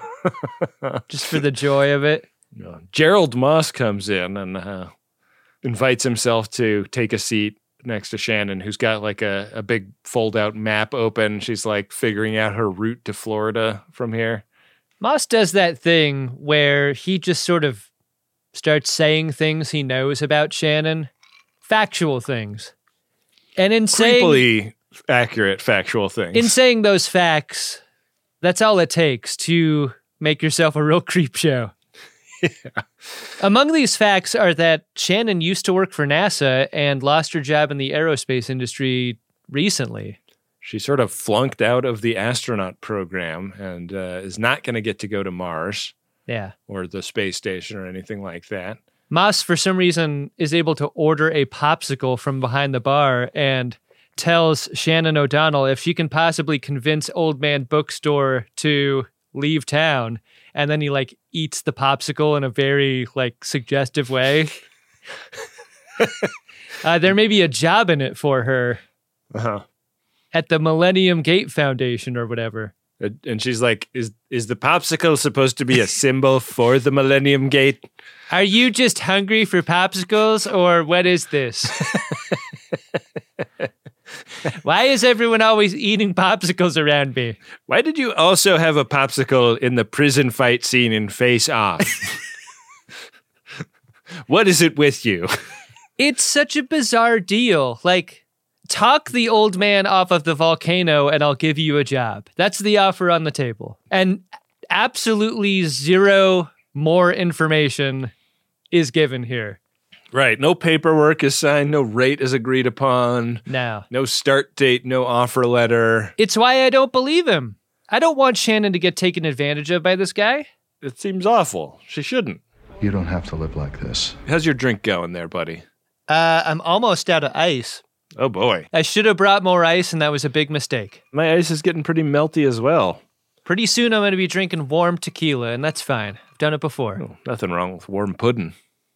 just for the joy of it. Gerald Moss comes in and invites himself to take a seat next to Shannon, who's got like a big fold-out map open. She's like figuring out her route to Florida from here. Moss does that thing where he just sort of starts saying things he knows about Shannon, factual things. And in creepily accurate factual things. In saying those facts, that's all it takes to make yourself a real creep show. Yeah. Among these facts are that Shannon used to work for NASA and lost her job in the aerospace industry recently. She sort of flunked out of the astronaut program and is not going to get to go to Mars. Yeah. Or the space station or anything like that. Moss, for some reason, is able to order a popsicle from behind the bar and tells Shannon O'Donnell if she can possibly convince Old Man Bookstore to leave town. And then he like eats the popsicle in a very like suggestive way. There may be a job in it for her. Uh-huh. At the Millennium Gate Foundation or whatever. And she's like, is the popsicle supposed to be a symbol for the Millennium Gate? Are you just hungry for popsicles or what is this? Why is everyone always eating popsicles around me? Why did you also have a popsicle in the prison fight scene in Face Off? What is it with you? It's such a bizarre deal. Like, talk the old man off of the volcano and I'll give you a job. That's the offer on the table. And absolutely zero more information is given here. Right. No paperwork is signed. No rate is agreed upon. No. No start date. No offer letter. It's why I don't believe him. I don't want Shannon to get taken advantage of by this guy. It seems awful. She shouldn't. You don't have to live like this. How's your drink going there, buddy? I'm almost out of ice. Oh, boy. I should have brought more ice, and that was a big mistake. My ice is getting pretty melty as well. Pretty soon I'm going to be drinking warm tequila, and that's fine. I've done it before. Oh, nothing wrong with warm pudding.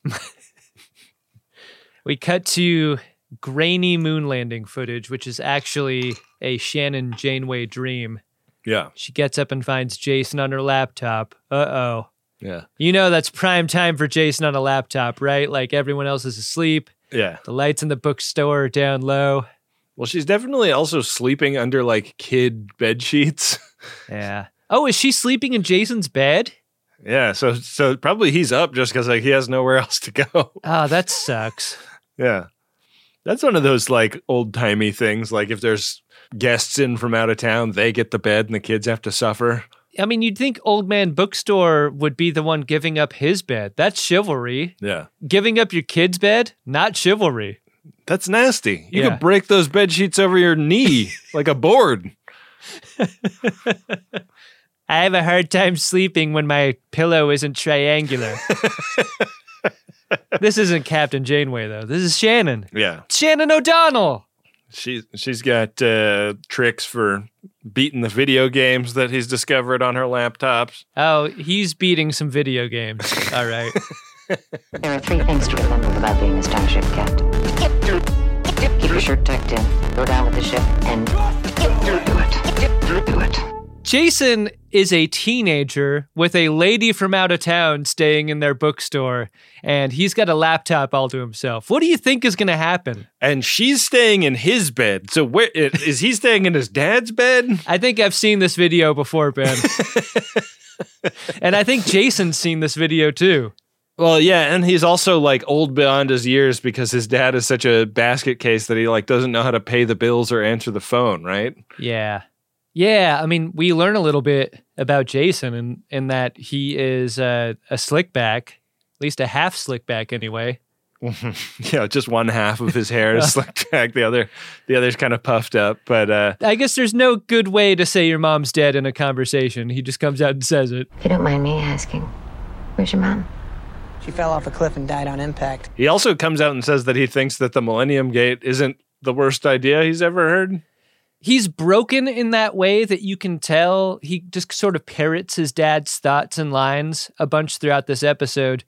We cut to grainy moon landing footage, which is actually a Shannon Janeway dream. Yeah. She gets up and finds Jason on her laptop. Uh-oh. Yeah. You know that's prime time for Jason on a laptop, right? Like everyone else is asleep. Yeah. The lights in the bookstore are down low. Well, she's definitely also sleeping under like kid bed sheets. Yeah. Oh, is she sleeping in Jason's bed? Yeah. So probably he's up just because like he has nowhere else to go. Oh, that sucks. Yeah. That's one of those like old timey things. Like if there's guests in from out of town, they get the bed and the kids have to suffer. I mean, you'd think Old Man Bookstore would be the one giving up his bed. That's chivalry. Yeah. Giving up your kid's bed, not chivalry. That's nasty. You Yeah. could break those bed sheets over your knee like a board. I have a hard time sleeping when my pillow isn't triangular. This isn't Captain Janeway, though. This is Shannon. Yeah. Shannon O'Donnell. She's got tricks for beating the video games that he's discovered on her laptops. Oh, he's beating some video games. All right. There are 3 things to remember about being a starship captain. Keep your shirt tucked in, go down with the ship, and do it. Jason is a teenager with a lady from out of town staying in their bookstore, and he's got a laptop all to himself. What do you think is going to happen? And she's staying in his bed. So where is he staying in his dad's bed? I think I've seen this video before, Ben. And I think Jason's seen this video too. Well, yeah, and he's also like old beyond his years because his dad is such a basket case that he like doesn't know how to pay the bills or answer the phone, right? Yeah. Yeah, I mean, we learn a little bit about Jason in that he is a slickback, at least a half slickback anyway. Yeah, just one half of his hair is slicked back. The other's kind of puffed up. But I guess there's no good way to say your mom's dead in a conversation. He just comes out and says it. If you don't mind me asking, where's your mom? She fell off a cliff and died on impact. he also comes out and says that he thinks that the Millennium Gate isn't the worst idea he's ever heard. He's broken in that way that you can tell he just sort of parrots his dad's thoughts and lines a bunch throughout this episode.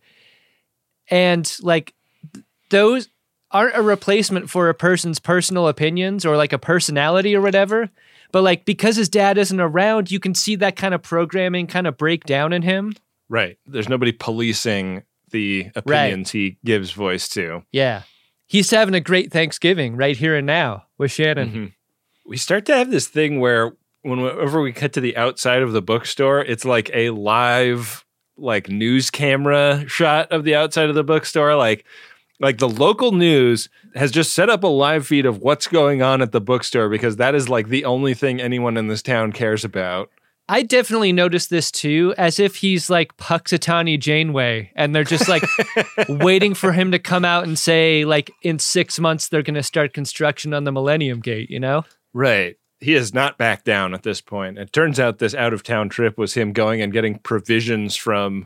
And like those aren't a replacement for a person's personal opinions or like a personality or whatever. But like because his dad isn't around, you can see that kind of programming kind of break down in him. Right. There's nobody policing the opinions he gives voice to. Yeah. He's having a great Thanksgiving right here and now with Shannon. Mm-hmm. We start to have this thing where whenever we cut to the outside of the bookstore, it's like a live like news camera shot of the outside of the bookstore. Like the local news has just set up a live feed of what's going on at the bookstore because that is like the only thing anyone in this town cares about. I definitely noticed this too, as if he's like Puxatawny Janeway, and they're just like waiting for him to come out and say, like, in 6 months they're going to start construction on the Millennium Gate, you know? Right. He has not backed down at this point. It turns out this out-of-town trip was him going and getting provisions from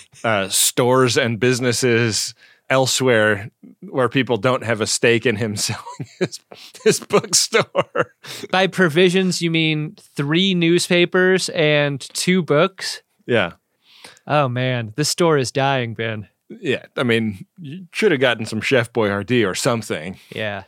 stores and businesses elsewhere where people don't have a stake in him selling his bookstore. By provisions, you mean 3 newspapers and 2 books? Yeah. Oh, man. This store is dying, Ben. Yeah. I mean, you should have gotten some Chef Boyardee or something. Yeah.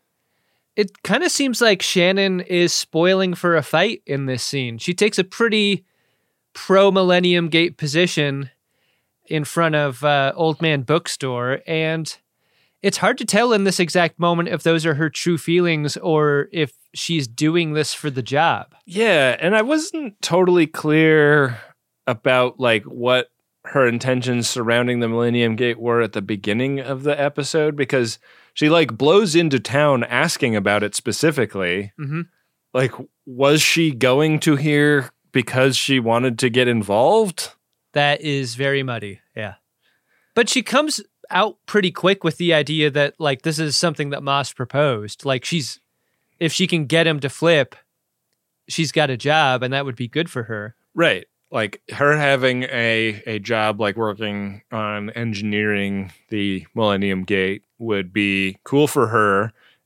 It kind of seems like Shannon is spoiling for a fight in this scene. She takes a pretty pro-Millennium Gate position in front of Old Man Bookstore, and it's hard to tell in this exact moment if those are her true feelings or if she's doing this for the job. Yeah, and I wasn't totally clear about like what her intentions surrounding the Millennium Gate were at the beginning of the episode because she like blows into town asking about it specifically. Mm-hmm. Like, was she going to here because she wanted to get involved? That is very muddy, yeah. But she comes out pretty quick with the idea that, like, this is something that Moss proposed. Like, if she can get him to flip, she's got a job, and that would be good for her. Right. Like, her having a job, like, working on engineering the Millennium Gate would be cool for her,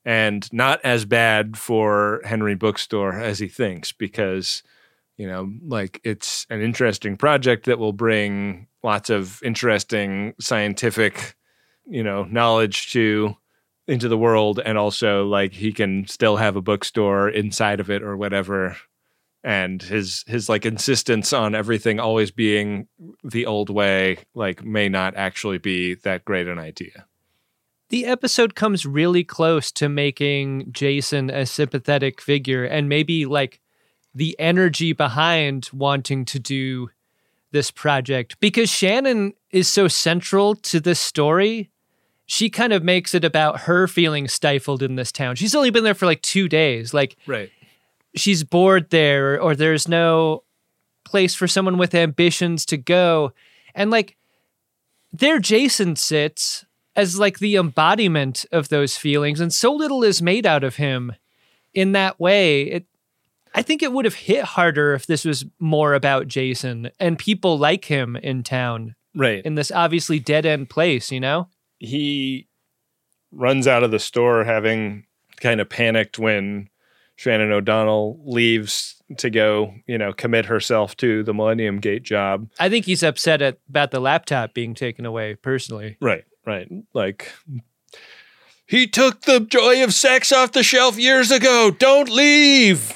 and not as bad for Henry Bookstore as he thinks, because, you know, like, it's an interesting project that will bring lots of interesting scientific, you know, knowledge into the world, and also, like, he can still have a bookstore inside of it or whatever. And his like insistence on everything always being the old way, like, may not actually be that great an idea. The episode comes really close to making Jason a sympathetic figure, and maybe like the energy behind wanting to do this project, because Shannon is so central to this story. She kind of makes it about her feeling stifled in this town. She's only been there for like 2 days. Like, right. She's bored there, or there's no place for someone with ambitions to go. And like, there Jason sits as like the embodiment of those feelings, and so little is made out of him in that way. I think it would have hit harder if this was more about Jason and people like him in town. Right. In this obviously dead-end place, you know? He runs out of the store having kind of panicked when Shannon O'Donnell leaves to go, you know, commit herself to the Millennium Gate job. I think he's upset about the laptop being taken away, personally. Right. Like, he took the joy of sex off the shelf years ago. Don't leave.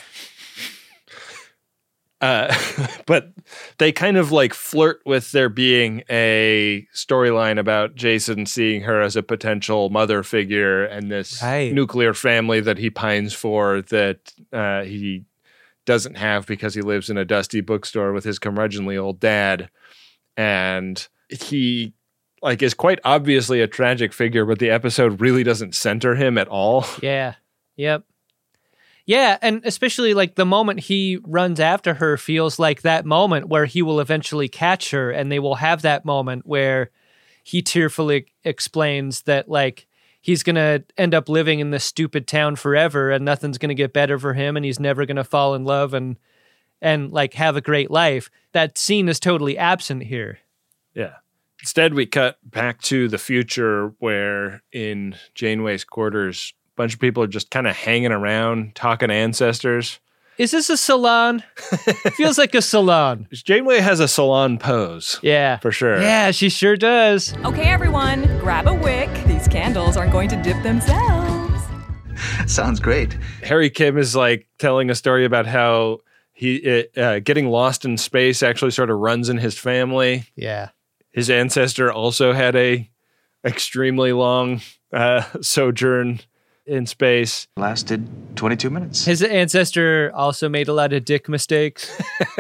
But they kind of like flirt with there being a storyline about Jason seeing her as a potential mother figure and this nuclear family that he pines for that he doesn't have because he lives in a dusty bookstore with his curmudgeonly old dad. And he like is quite obviously a tragic figure, but the episode really doesn't center him at all. Yeah. Yep. Yeah, and especially like the moment he runs after her feels like that moment where he will eventually catch her, and they will have that moment where he tearfully explains that like he's going to end up living in this stupid town forever and nothing's going to get better for him and he's never going to fall in love and like have a great life. That scene is totally absent here. Yeah. Instead, we cut back to the future where in Janeway's quarters, bunch of people are just kind of hanging around, talking ancestors. Is this a salon? Feels like a salon. Janeway has a salon pose. Yeah. For sure. Yeah, she sure does. Okay, everyone, grab a wick. These candles aren't going to dip themselves. Sounds great. Harry Kim is like telling a story about how he getting lost in space actually sort of runs in his family. Yeah. His ancestor also had a extremely long sojourn in space. Lasted 22 minutes. His ancestor also made a lot of dick mistakes.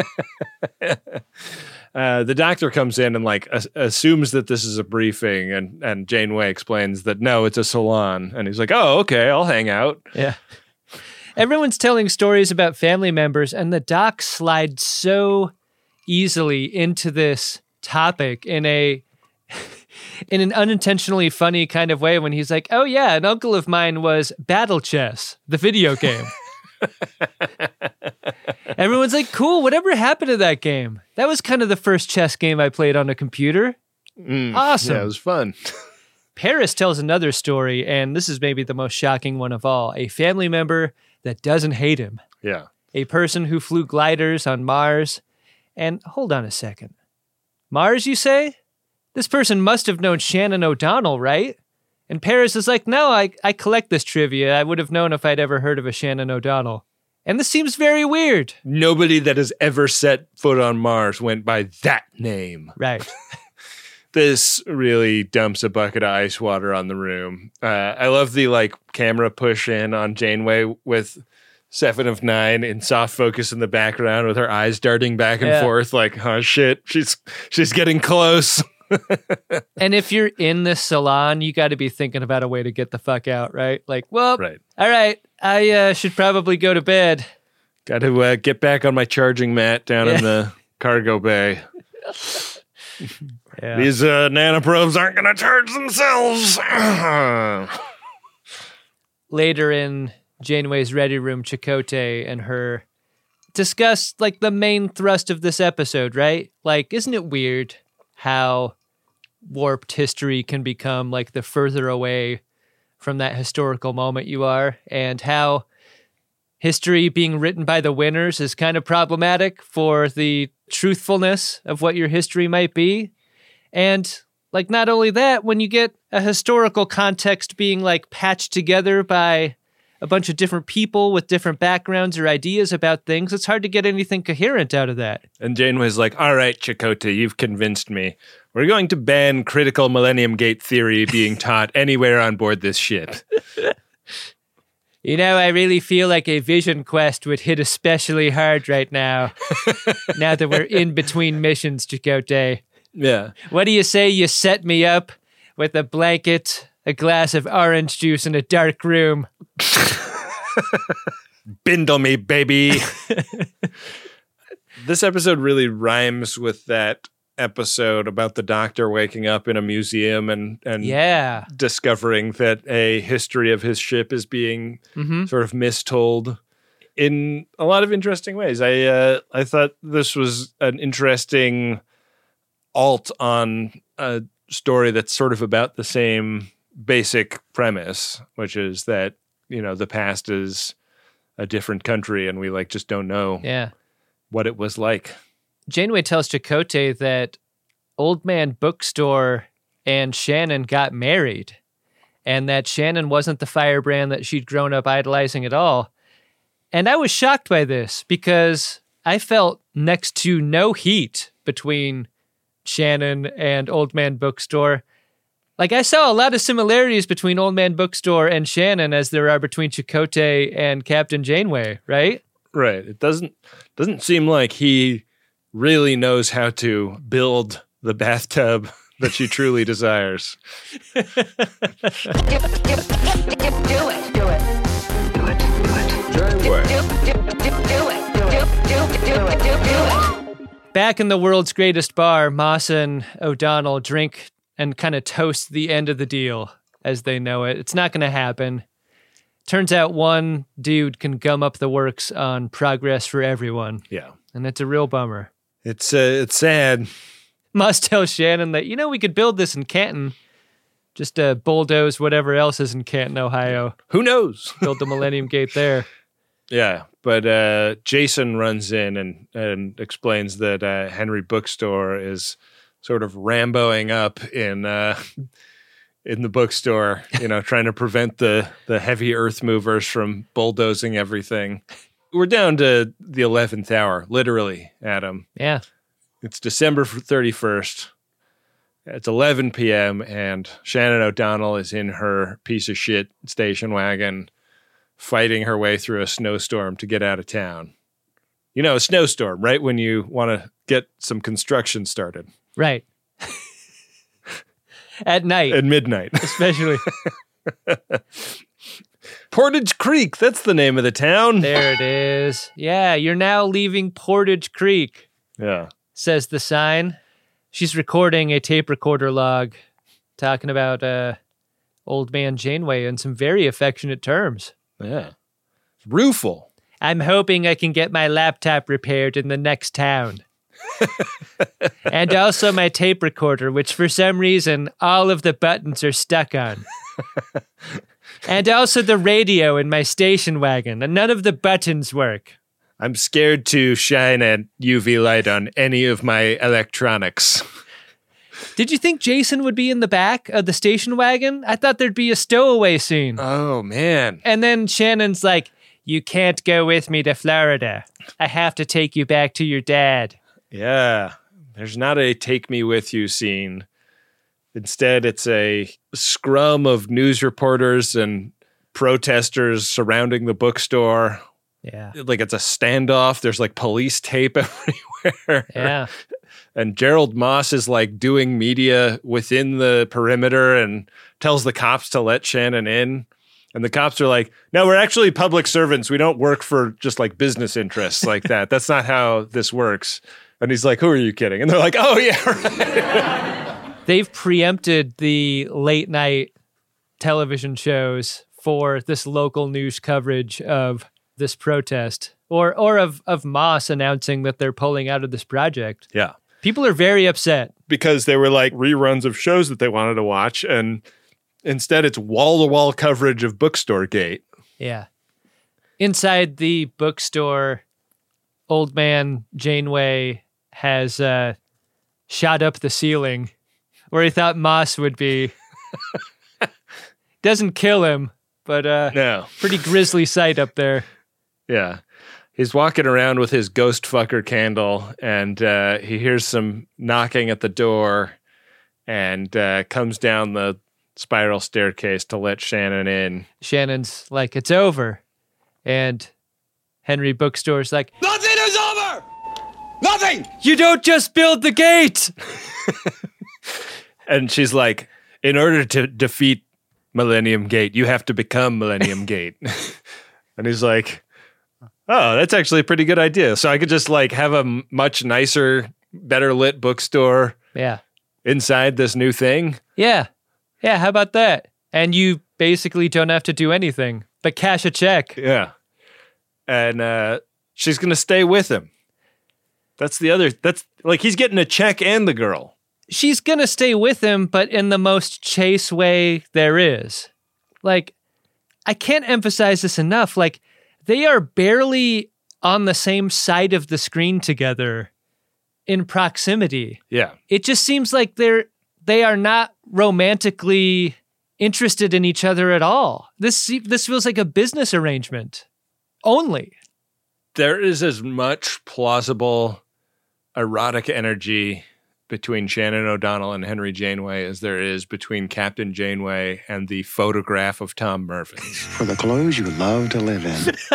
The doctor comes in and like assumes that this is a briefing, and Janeway explains that no, it's a salon. And he's like, oh, okay, I'll hang out. Yeah. Everyone's telling stories about family members, and the doc slides so easily into this topic in an unintentionally funny kind of way when he's like, oh yeah, an uncle of mine was Battle Chess, the video game. Everyone's like, cool, whatever happened to that game? That was kind of the first chess game I played on a computer. Awesome. Yeah, it was fun. Paris tells another story, and this is maybe the most shocking one of all. A family member that doesn't hate him. Yeah. A person who flew gliders on Mars. And hold on a second. Mars, you say? This person must have known Shannon O'Donnell, right? And Paris is like, no, I collect this trivia. I would have known if I'd ever heard of a Shannon O'Donnell. And this seems very weird. Nobody that has ever set foot on Mars went by that name. Right. This really dumps a bucket of ice water on the room. I love the like camera push in on Janeway with Seven of Nine in soft focus in the background with her eyes darting back and forth like, oh shit, she's getting close. And if you're in this salon, you got to be thinking about a way to get the fuck out, right? Like, well, right. All right, I should probably go to bed. Got to get back on my charging mat down in the cargo bay. Yeah. These nanoprobes aren't going to charge themselves. Later in Janeway's ready room, Chakotay and her discuss like the main thrust of this episode, right? Like, isn't it weird how warped history can become like the further away from that historical moment you are, and how history being written by the winners is kind of problematic for the truthfulness of what your history might be. And like, not only that, when you get a historical context being like patched together by a bunch of different people with different backgrounds or ideas about things, it's hard to get anything coherent out of that. And Janeway's like, all right, Chakotay, you've convinced me. We're going to ban critical Millennium Gate theory being taught anywhere on board this ship. You know, I really feel like a vision quest would hit especially hard right now, now that we're in between missions, Chakotay. Yeah. What do you say you set me up with a blanket, a glass of orange juice, in a dark room? Bindle me, baby. This episode really rhymes with that episode about the Doctor waking up in a museum and yeah, discovering that a history of his ship is being sort of mistold in a lot of interesting ways. I thought this was an interesting alt on a story that's sort of about the same basic premise, which is that, you know, the past is a different country and we like just don't know what it was like. Janeway tells Chakotay that Old Man Bookstore and Shannon got married, and that Shannon wasn't the firebrand that she'd grown up idolizing at all. And I was shocked by this because I felt next to no heat between Shannon and Old Man Bookstore. Like, I saw a lot of similarities between Old Man Bookstore and Shannon as there are between Chakotay and Captain Janeway, right? Right. It doesn't seem like he really knows how to build the bathtub that she truly desires. Do it. Back in the world's greatest bar, Moss and O'Donnell drink and kind of toast the end of the deal as they know it. It's not going to happen. Turns out one dude can gum up the works on progress for everyone. Yeah. And it's a real bummer. It's sad. Moss tells Shannon that, you know, we could build this in Canton. Just bulldoze whatever else is in Canton, Ohio. Who knows? Build the Millennium Gate there. Yeah, but Jason runs in and explains that Henry Bookstore is sort of Ramboing up in the bookstore, you know, trying to prevent the heavy earth movers from bulldozing everything. We're down to the 11th hour, literally, Adam. Yeah. It's December 31st. It's 11 p.m. and Shannon O'Donnell is in her piece of shit station wagon fighting her way through a snowstorm to get out of town. You know, a snowstorm, right? When you want to get some construction started. Right. At night. At midnight. Especially. Portage Creek, that's the name of the town. There it is. Yeah, you're now leaving Portage Creek. Yeah. Says the sign. She's recording a tape recorder log talking about Old Man Janeway in some very affectionate terms. Yeah. Rueful. I'm hoping I can get my laptop repaired in the next town. And also my tape recorder, which for some reason all of the buttons are stuck on. And also the radio in my station wagon, and none of the buttons work. I'm scared to shine a UV light on any of my electronics. Did you think Jason would be in the back of the station wagon? I thought there'd be a stowaway scene. Oh, man. And then Shannon's like, you can't go with me to Florida. I have to take you back to your dad. Yeah. There's not a take me with you scene. Instead, it's a scrum of news reporters and protesters surrounding the bookstore. Yeah. Like it's a standoff. There's like police tape everywhere. Yeah. And Gerald Moss is like doing media within the perimeter and tells the cops to let Shannon in. And the cops are like, no, we're actually public servants. We don't work for just like business interests like that. That's not how this works. And he's like, who are you kidding? And they're like, oh, yeah, right. They've preempted the late night television shows for this local news coverage of this protest or of Moss announcing that they're pulling out of this project. Yeah. People are very upset. Because they were like reruns of shows that they wanted to watch. And Instead, it's wall-to-wall coverage of Bookstore Gate. Yeah. Inside the bookstore, old man Janeway has shot up the ceiling where he thought Moss would be. Doesn't kill him, but no. Pretty grisly sight up there. Yeah. He's walking around with his ghost fucker candle, and he hears some knocking at the door and comes down the spiral staircase to let Shannon in. Shannon's like, it's over. And Henry Bookstore's like, nothing is over! Nothing! You don't just build the gate! And she's like, in order to defeat Millennium Gate, you have to become Millennium Gate. And he's like, oh, that's actually a pretty good idea. So I could just like have a much nicer, better lit bookstore inside this new thing. Yeah. Yeah, how about that? And you basically don't have to do anything but cash a check. Yeah. And she's going to stay with him. That's like he's getting a check and the girl. She's going to stay with him, but in the most Chase way there is. Like, I can't emphasize this enough. Like, they are barely on the same side of the screen together in proximity. Yeah. It just seems like they are not romantically interested in each other at all. This feels like a business arrangement only. There is as much plausible erotic energy between Shannon O'Donnell and Henry Janeway as there is between Captain Janeway and the photograph of Tom Mervyn. For the clothes you love to live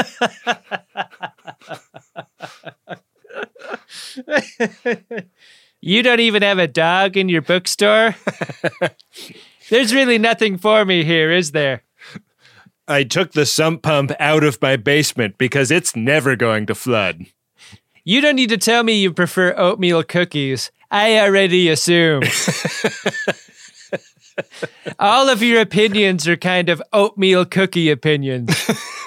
in. You don't even have a dog in your bookstore? There's really nothing for me here, is there? I took the sump pump out of my basement because it's never going to flood. You don't need to tell me you prefer oatmeal cookies. I already assume. All of your opinions are kind of oatmeal cookie opinions.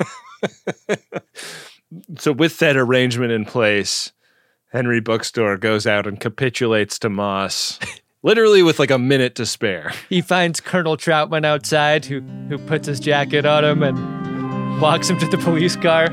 So with that arrangement in place, Henry Bookstore goes out and capitulates to Moss, literally with like a minute to spare. He finds Colonel Troutman outside who puts his jacket on him and walks him to the police car.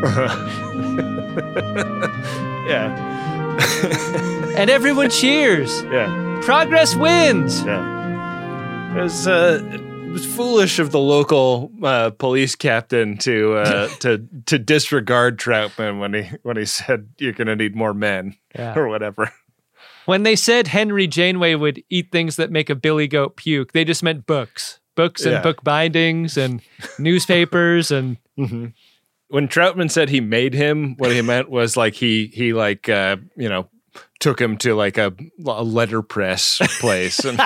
Yeah. And everyone cheers. Yeah. Progress wins. Yeah. It was foolish of the local police captain to disregard Troutman when he said you're going to need more men or whatever. When they said Henry Janeway would eat things that make a billy goat puke, they just meant books and book bindings and newspapers and. Mm-hmm. When Troutman said he made him, what he meant was like he took him to like a letterpress place and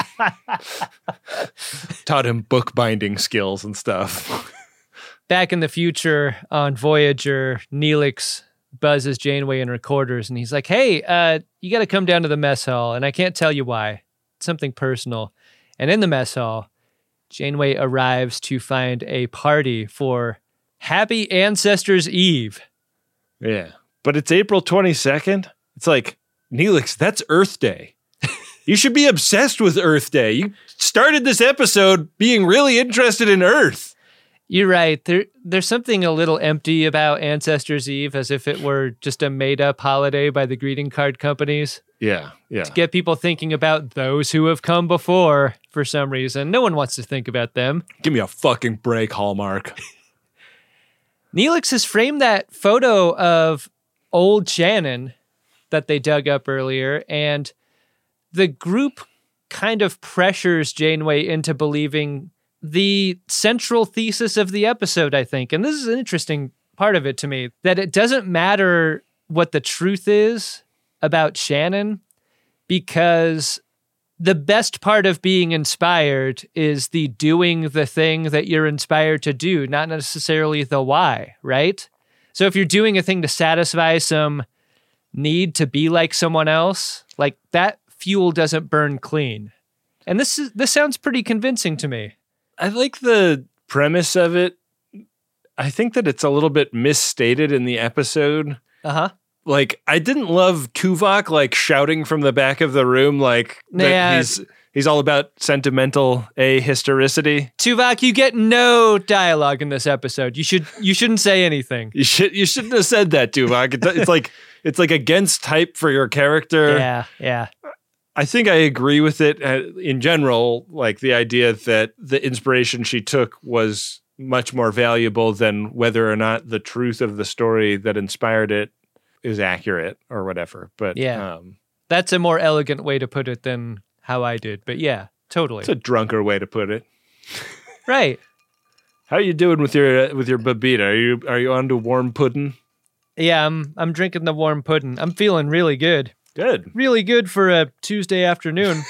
taught him bookbinding skills and stuff. Back in the future on Voyager, Neelix buzzes Janeway in recorders and he's like, hey, you got to come down to the mess hall. And I can't tell you why. It's something personal. And in the mess hall, Janeway arrives to find a party for Happy Ancestors Eve. Yeah. But it's April 22nd. It's like, Neelix, that's Earth Day. You should be obsessed with Earth Day. You started this episode being really interested in Earth. You're right. There's something a little empty about Ancestors Eve, as if it were just a made-up holiday by the greeting card companies. Yeah. To get people thinking about those who have come before for some reason. No one wants to think about them. Give me a fucking break, Hallmark. Neelix has framed that photo of old Shannon that they dug up earlier, and the group kind of pressures Janeway into believing the central thesis of the episode, I think. And this is an interesting part of it to me, that it doesn't matter what the truth is about Shannon, because the best part of being inspired is the doing the thing that you're inspired to do, not necessarily the why, right? So if you're doing a thing to satisfy some need to be like someone else, like that fuel doesn't burn clean. And this sounds pretty convincing to me. I like the premise of it. I think that it's a little bit misstated in the episode. Uh-huh. Like, I didn't love Tuvok, like, shouting from the back of the room, like, that He's all about sentimental ahistoricity. Tuvok, you get no dialogue in this episode. You shouldn't say anything. You shouldn't have said that, Tuvok. It's like against type for your character. Yeah. I think I agree with it in general, like the idea that the inspiration she took was much more valuable than whether or not the truth of the story that inspired it is accurate or whatever. But that's a more elegant way to put it than how I did. But yeah, totally. It's a drunker way to put it. Right. How are you doing with your Babita? Are you on to warm pudding? Yeah, I'm drinking the warm pudding. I'm feeling really good. Good. Really good for a Tuesday afternoon.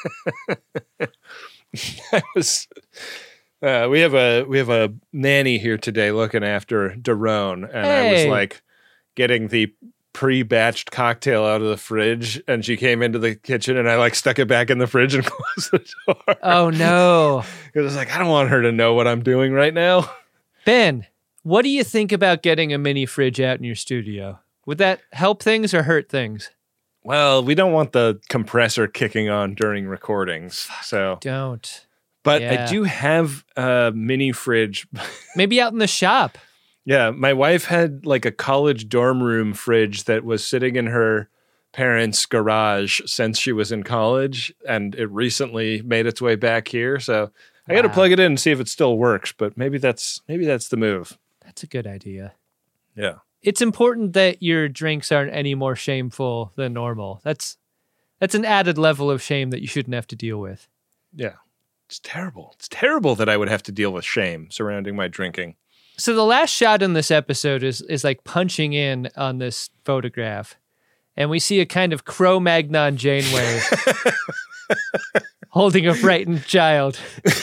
We have a nanny here today looking after Daron, and I was like getting the pre-batched cocktail out of the fridge, and she came into the kitchen, and I like stuck it back in the fridge and closed the door. Oh no! Because I was like, I don't want her to know what I'm doing right now. Ben, what do you think about getting a mini fridge out in your studio? Would that help things or hurt things? Well, we don't want the compressor kicking on during recordings, so don't. But I do have a mini fridge. Maybe out in the shop. Yeah, my wife had like a college dorm room fridge that was sitting in her parents' garage since she was in college, and it recently made its way back here. So I got to plug it in and see if it still works. But maybe that's the move. That's a good idea. Yeah. It's important that your drinks aren't any more shameful than normal. That's an added level of shame that you shouldn't have to deal with. Yeah. It's terrible. It's terrible that I would have to deal with shame surrounding my drinking. So the last shot in this episode is like punching in on this photograph. And we see a kind of Cro-Magnon Janeway holding a frightened child.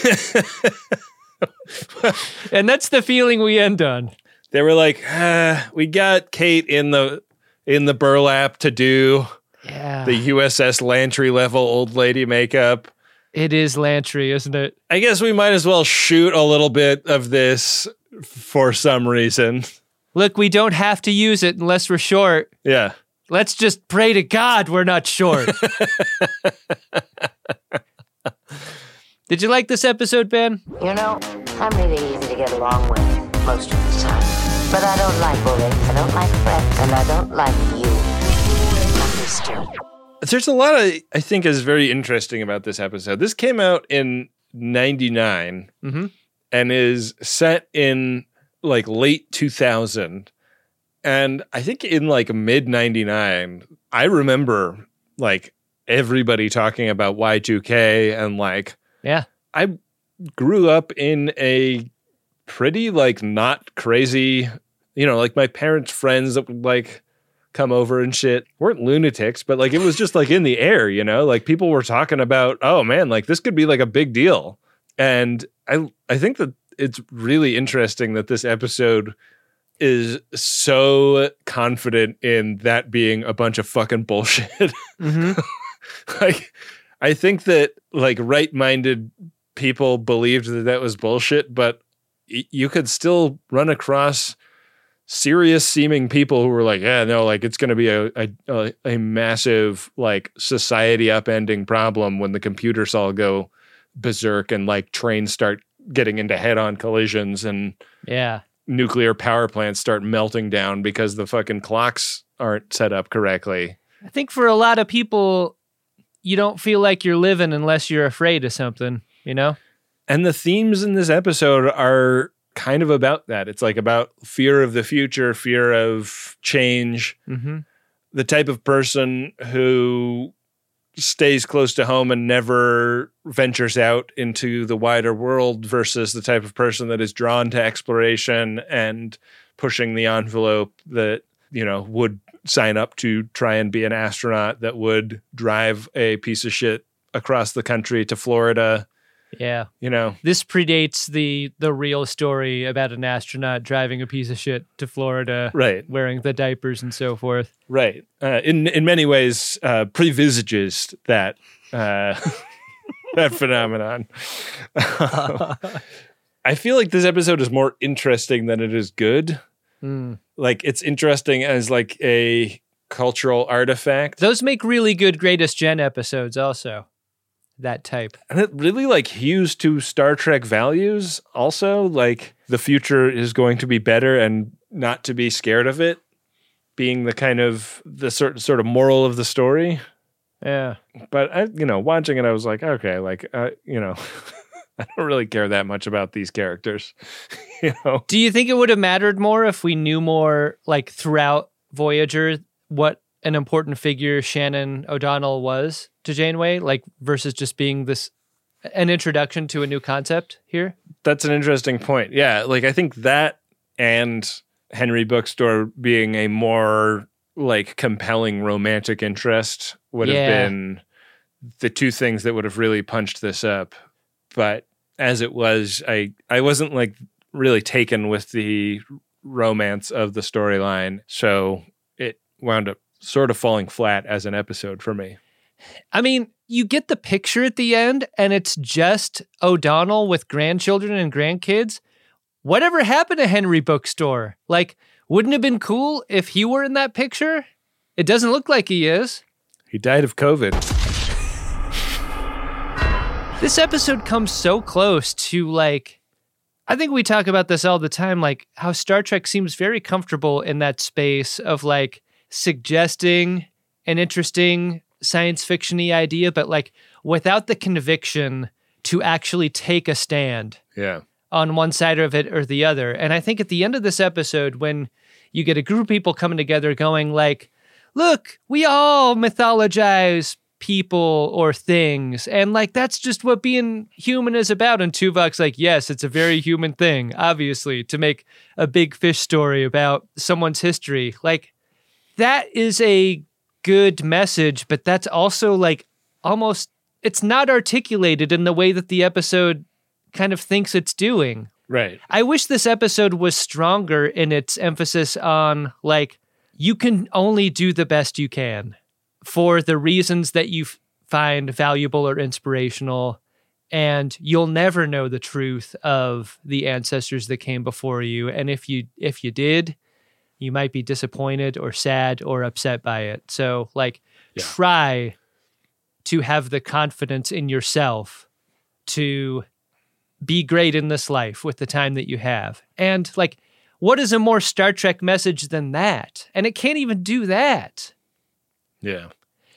And that's the feeling we end on. They were like, we got Kate in the burlap to do the USS Lantry level old lady makeup. It is Lantry, isn't it? I guess we might as well shoot a little bit of this for some reason. Look, we don't have to use it unless we're short. Yeah. Let's just pray to God we're not short. Did you like this episode, Ben? You know, I'm really easy to get along with most of the time. But I don't like bullying, I don't like threats, and I don't like you. Mr. There's a lot I think is very interesting about this episode. This came out in 99 and is set in like late 2000. And I think in like mid 99, I remember like everybody talking about Y2K and like, I grew up in a pretty like not crazy, like my parents' friends that would like come over and shit weren't lunatics, but like it was just like in the air, like people were talking about, oh man, like this could be like a big deal. And I think that it's really interesting that this episode is so confident in that being a bunch of fucking bullshit. Like I think that like right-minded people believed that was bullshit, but you could still run across serious seeming people who were like, yeah, no, like it's going to be a massive like society upending problem when the computers all go berserk and like trains start getting into head-on collisions and nuclear power plants start melting down because the fucking clocks aren't set up correctly. I think for a lot of people, you don't feel like you're living unless you're afraid of something, And the themes in this episode are kind of about that. It's like about fear of the future, fear of change, the type of person who stays close to home and never ventures out into the wider world versus the type of person that is drawn to exploration and pushing the envelope that, would sign up to try and be an astronaut, that would drive a piece of shit across the country to Florida. Yeah. This predates the real story about an astronaut driving a piece of shit to Florida, right, wearing the diapers and so forth. Right. In many ways, previsages that that phenomenon. I feel like this episode is more interesting than it is good. Like it's interesting as like a cultural artifact. Those make really good Greatest Gen episodes also. that type. And it really like hews to Star Trek values also, like the future is going to be better and not to be scared of it being the kind of the sort of moral of the story. Yeah. But I, watching it, I was like, okay, like, I don't really care that much about these characters. Do you think it would have mattered more if we knew more, like throughout Voyager, what an important figure Shannon O'Donnell was to Janeway, like versus just being an introduction to a new concept here? That's an interesting point. Yeah, like I think that and Henry Bookstore being a more like compelling romantic interest would have been the two things that would have really punched this up. But as it was, I wasn't like really taken with the romance of the storyline, so it wound up sort of falling flat as an episode for me. I mean, you get the picture at the end, and it's just O'Donnell with grandchildren and grandkids. Whatever happened to Henry Bookstore? Like, wouldn't it have been cool if he were in that picture? It doesn't look like he is. He died of COVID. This episode comes so close to, like, I think we talk about this all the time, like how Star Trek seems very comfortable in that space of like suggesting an interesting science fiction-y idea, but like without the conviction to actually take a stand. Yeah. On one side of it or the other. And I think at the end of this episode, when you get a group of people coming together going like, look, we all mythologize people or things. And like, that's just what being human is about. And Tuvok's like, yes, it's a very human thing, obviously, to make a big fish story about someone's history. Like, that is a good message, but that's also like almost, it's not articulated in the way that the episode kind of thinks it's doing. Right. I wish this episode was stronger in its emphasis on like, you can only do the best you can for the reasons that you find valuable or inspirational, and you'll never know the truth of the ancestors that came before you. And if you did, you might be disappointed or sad or upset by it. So like, try to have the confidence in yourself to be great in this life with the time that you have. And like, what is a more Star Trek message than that? And it can't even do that. Yeah.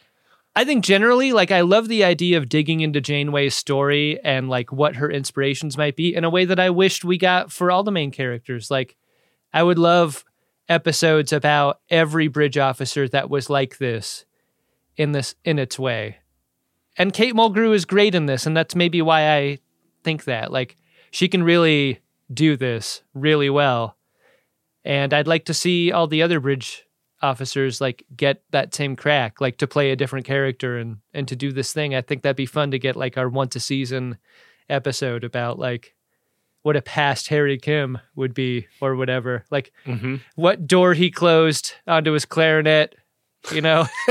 I think generally, like, I love the idea of digging into Janeway's story and like what her inspirations might be in a way that I wished we got for all the main characters. Like, I would love episodes about every bridge officer that was like this in its way. And Kate Mulgrew is great in this, and that's maybe why I think that. Like, she can really do this really well. And I'd like to see all the other bridge officers like get that same crack, like to play a different character and to do this thing. I think that'd be fun to get like our once a season episode about like what a past Harry Kim would be or whatever. Like what door he closed onto his clarinet, in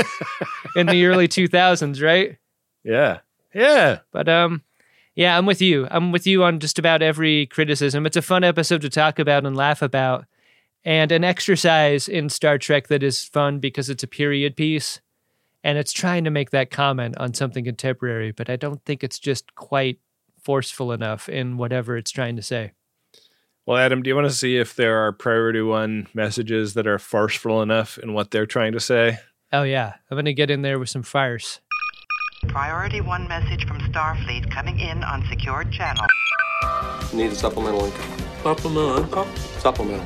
the early 2000s, right? Yeah. Yeah. But yeah, I'm with you. I'm with you on just about every criticism. It's a fun episode to talk about and laugh about, and an exercise in Star Trek that is fun because it's a period piece, and it's trying to make that comment on something contemporary, but I don't think it's just quite forceful enough in whatever it's trying to say. Well, Adam, do you want to see if there are Priority One messages that are forceful enough in what they're trying to say? Oh, yeah. I'm going to get in there with some farce. Priority 1 message from Starfleet coming in on secured channel. Need a supplemental income. Supplemental income? Supplemental.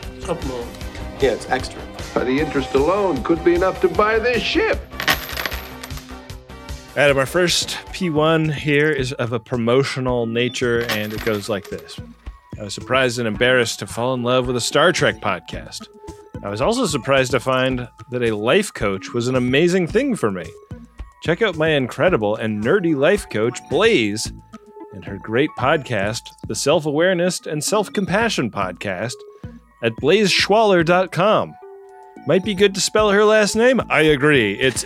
Yeah, it's extra. The interest alone could be enough to buy this ship. Adam, our first P1 here is of a promotional nature, and it goes like this. I was surprised and embarrassed to fall in love with a Star Trek podcast. I was also surprised to find that a life coach was an amazing thing for me. Check out my incredible and nerdy life coach, Blaze, and her great podcast, the Self-Awareness and Self-Compassion Podcast, at blazeschwaller.com. Might be good to spell her last name? I agree. It's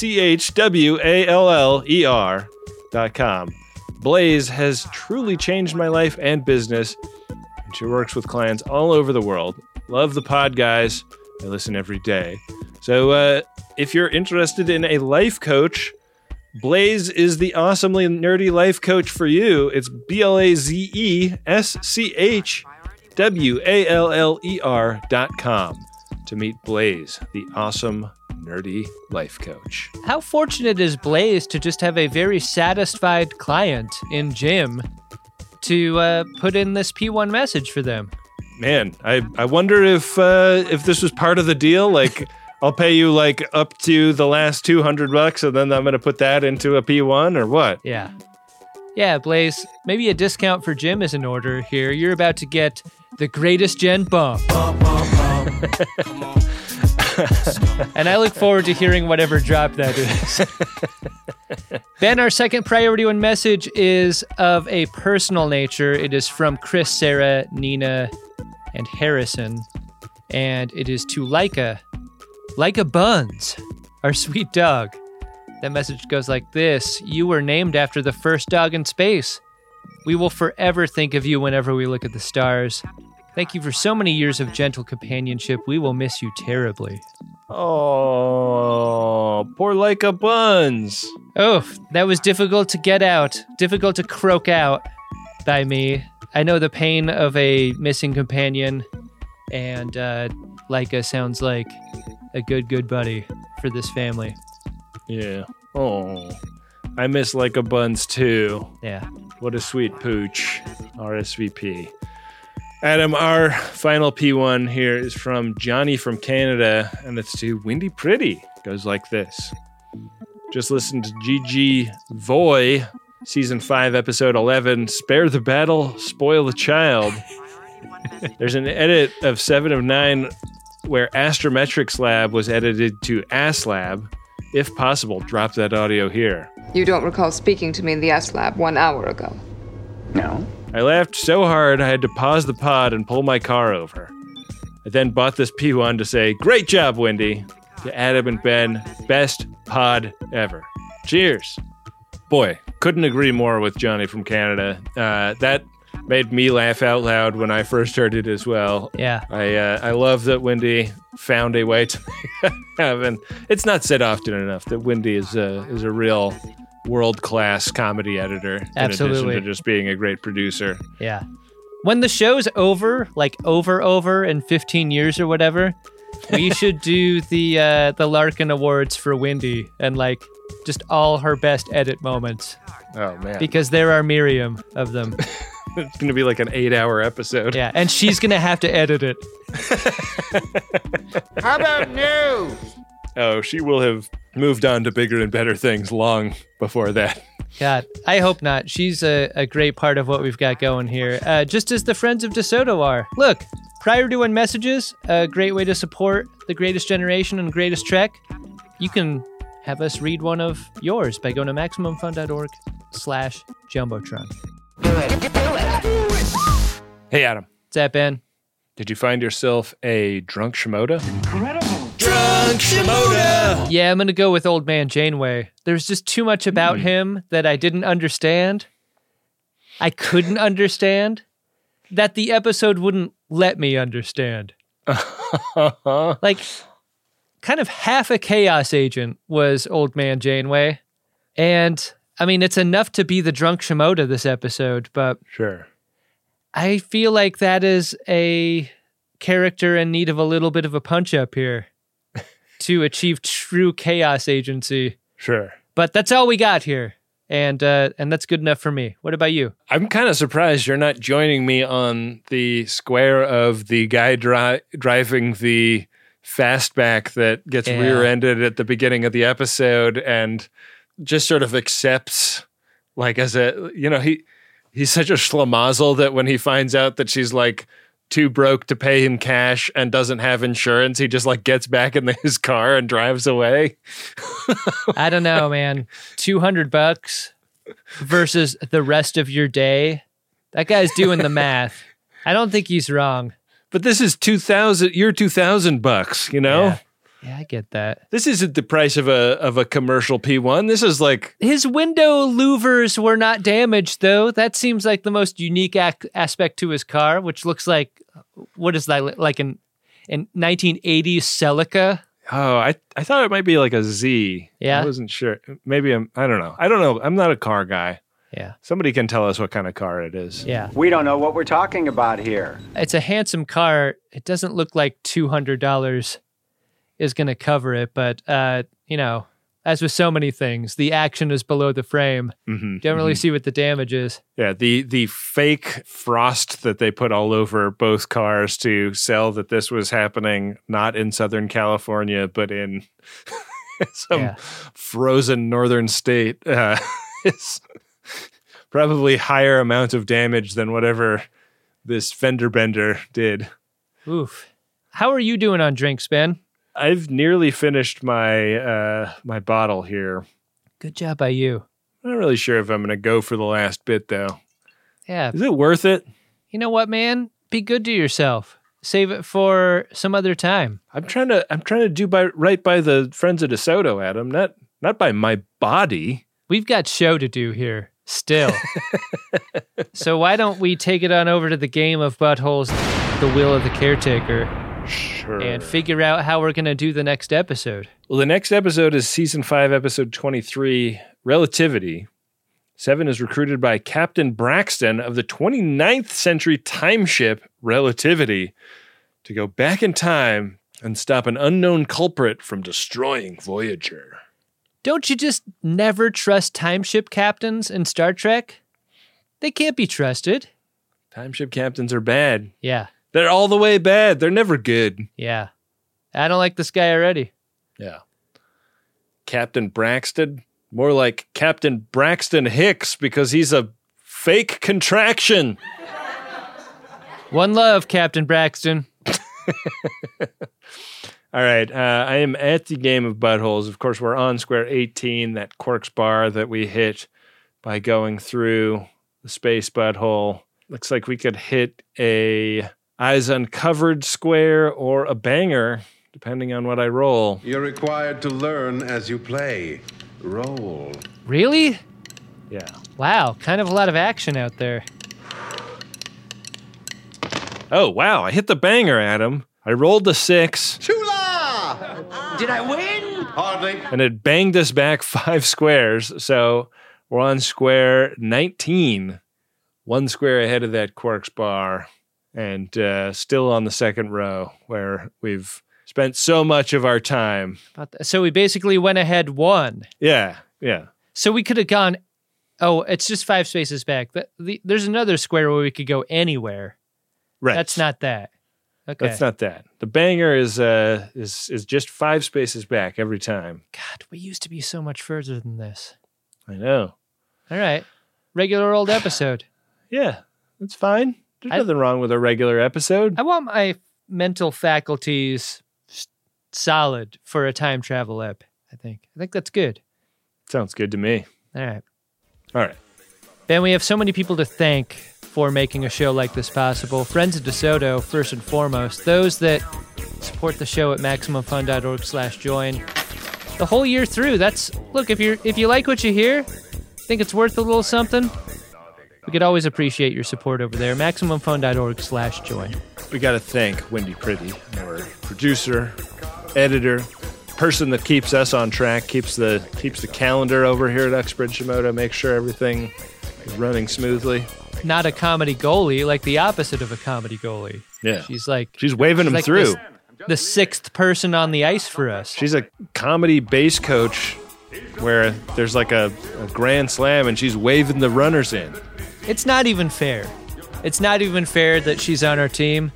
SCHWALLER.com. Blaze has truly changed my life and business, and she works with clients all over the world. Love the pod, guys. I listen every day. So if you're interested in a life coach, Blaze is the awesomely nerdy life coach for you. It's BlazeSchwallerer.com to meet Blaze, the awesome nerdy life coach. How fortunate is Blaze to just have a very satisfied client in Jim to put in this P1 message for them? Man, I wonder if this was part of the deal. Like, I'll pay you like up to the last $200, and then I'm going to put that into a P1 or what? Yeah. Yeah, Blaze, maybe a discount for Jim is in order here. You're about to get the greatest gen bump. And I look forward to hearing whatever drop that is. Ben, our second priority one message is of a personal nature. It is from Chris, Sarah, Nina, and Harrison. And it is to Laika Buns, our sweet dog. That message goes like this: you were named after the first dog in space. We will forever think of you whenever we look at the stars. Thank you for so many years of gentle companionship. We will miss you terribly. Oh, poor Laika Buns. Oh, that was difficult to get out. Difficult to croak out by me. I know the pain of a missing companion, and Laika sounds like a good buddy for this family. Yeah. Oh, I miss Laika Buns too. Yeah. What a sweet pooch. RSVP. Adam, our final P1 here is from Johnny from Canada, and it's to Windy Pretty. It goes like this. Just listen to Gigi Voy, Season 5, Episode 11, Spare the Battle, Spoil the Child. There's an edit of 7 of 9 where Astrometrics Lab was edited to Ass Lab. If possible, drop that audio here. You don't recall speaking to me in the S Lab 1 hour ago? No. I laughed so hard I had to pause the pod and pull my car over. I then bought this P1 to say, great job, Wendy. To Adam and Ben, best pod ever. Cheers. Boy, couldn't agree more with Johnny from Canada. That made me laugh out loud when I first heard it as well. Yeah. I love that Wendy found a way to have, and it's not said often enough that Wendy is a real world-class comedy editor. Absolutely. In addition to just being a great producer. Yeah. When the show's over, like over in 15 years or whatever, we should do the Larkin Awards for Wendy and like just all her best edit moments. Oh, man. Because there are Miriam of them. It's going to be like an 8-hour episode. Yeah, and she's going to have to edit it. How about news? Oh, she will have moved on to bigger and better things long before that. God, I hope not. She's a great part of what we've got going here. Just as the Friends of DeSoto are. Look, priority one messages, a great way to support the Greatest Generation and Greatest Trek. You can have us read one of yours by going to MaximumFun.org/Jumbotron. Hey, Adam. What's that, Ben? Did you find yourself a drunk Shimoda? Incredible. Drunk Shimoda! Yeah, I'm going to go with Old Man Janeway. There's just too much about him that I didn't understand. I couldn't understand. That the episode wouldn't let me understand. Like, kind of half a chaos agent was Old Man Janeway. And, I mean, it's enough to be the drunk Shimoda this episode, but... Sure. I feel like that is a character in need of a little bit of a punch-up here to achieve true chaos agency. Sure. But that's all we got here, and that's good enough for me. What about you? I'm kind of surprised you're not joining me on the square of the guy driving the fastback that gets rear-ended at the beginning of the episode and just sort of accepts, like, as a, you know, he's such a schlemazel that when he finds out that she's like too broke to pay him cash and doesn't have insurance, he just like gets back in his car and drives away. I don't know, man. $200 versus the rest of your day. That guy's doing the math. I don't think he's wrong. But this is $2,000, you know? Yeah, I get that. This isn't the price of a commercial P1. This is like... His window louvers were not damaged, though. That seems like the most unique aspect to his car, which looks like, what is that, like an 1980s Celica? Oh, I thought it might be like a Z. Yeah? I wasn't sure. Maybe I don't know. I don't know. I'm not a car guy. Yeah. Somebody can tell us what kind of car it is. Yeah. We don't know what we're talking about here. It's a handsome car. It doesn't look like $200 is going to cover it, but, as with so many things, the action is below the frame. Mm-hmm. Don't really see what the damage is. Yeah, the fake frost that they put all over both cars to sell that this was happening not in Southern California, but in some frozen northern state is probably higher amount of damage than whatever this fender bender did. Oof. How are you doing on drinks, Ben? I've nearly finished my my bottle here. Good job by you. I'm not really sure if I'm going to go for the last bit, though. Yeah. Is it worth it? You know what, man? Be good to yourself. Save it for some other time. I'm trying to do right by the Friends of DeSoto, Adam. Not by my body. We've got show to do here still. So why don't we take it on over to the game of buttholes, The Will of the Caretaker? Sure. And figure out how we're going to do the next episode. Well, the next episode is Season 5, Episode 23, Relativity. Seven is recruited by Captain Braxton of the 29th century time ship Relativity to go back in time and stop an unknown culprit from destroying Voyager. Don't you just never trust time ship captains in Star Trek? They can't be trusted. Time ship captains are bad. Yeah. They're all the way bad. They're never good. Yeah. I don't like this guy already. Yeah. Captain Braxton? More like Captain Braxton Hicks because he's a fake contraction. One love, Captain Braxton. All right. I am at the game of buttholes. Of course, we're on Square 18, that Quark's bar that we hit by going through the space butthole. Looks like we could hit a Eyes Uncovered square or a banger, depending on what I roll. You're required to learn as you play. Roll. Really? Yeah. Wow, kind of a lot of action out there. Oh, wow, I hit the banger, Adam. I rolled a 6. Chula! Did I win? Hardly. And it banged us back 5 squares, so we're on square 19. 1 square ahead of that Quark's bar. And still on the second row where we've spent so much of our time. So we basically went ahead 1. Yeah. So we could have gone, it's just 5 spaces back. There's another square where we could go anywhere. Right. That's not that. Okay. That's not that. The banger is just 5 spaces back every time. God, we used to be so much further than this. I know. All right. Regular old episode. Yeah, that's fine. There's nothing wrong with a regular episode. I want my mental faculties solid for a time travel ep, I think that's good. Sounds good to me. All right. Ben, we have so many people to thank for making a show like this possible. Friends of DeSoto, first and foremost. Those that support the show at MaximumFun.org/join. The whole year through. Look, if you like what you hear, think it's worth a little something, we could always appreciate your support over there. MaximumFun.org/join. We got to thank Wendy Pretty, our producer, editor, person that keeps us on track, keeps the calendar over here at Uxbridge Shimoda, makes sure everything is running smoothly. Not a comedy goalie, like the opposite of a comedy goalie. Yeah. She's waving him through. The 6th person on the ice for us. She's a comedy base coach where there's like a grand slam and she's waving the runners in. It's not even fair. It's not even fair that she's on our team.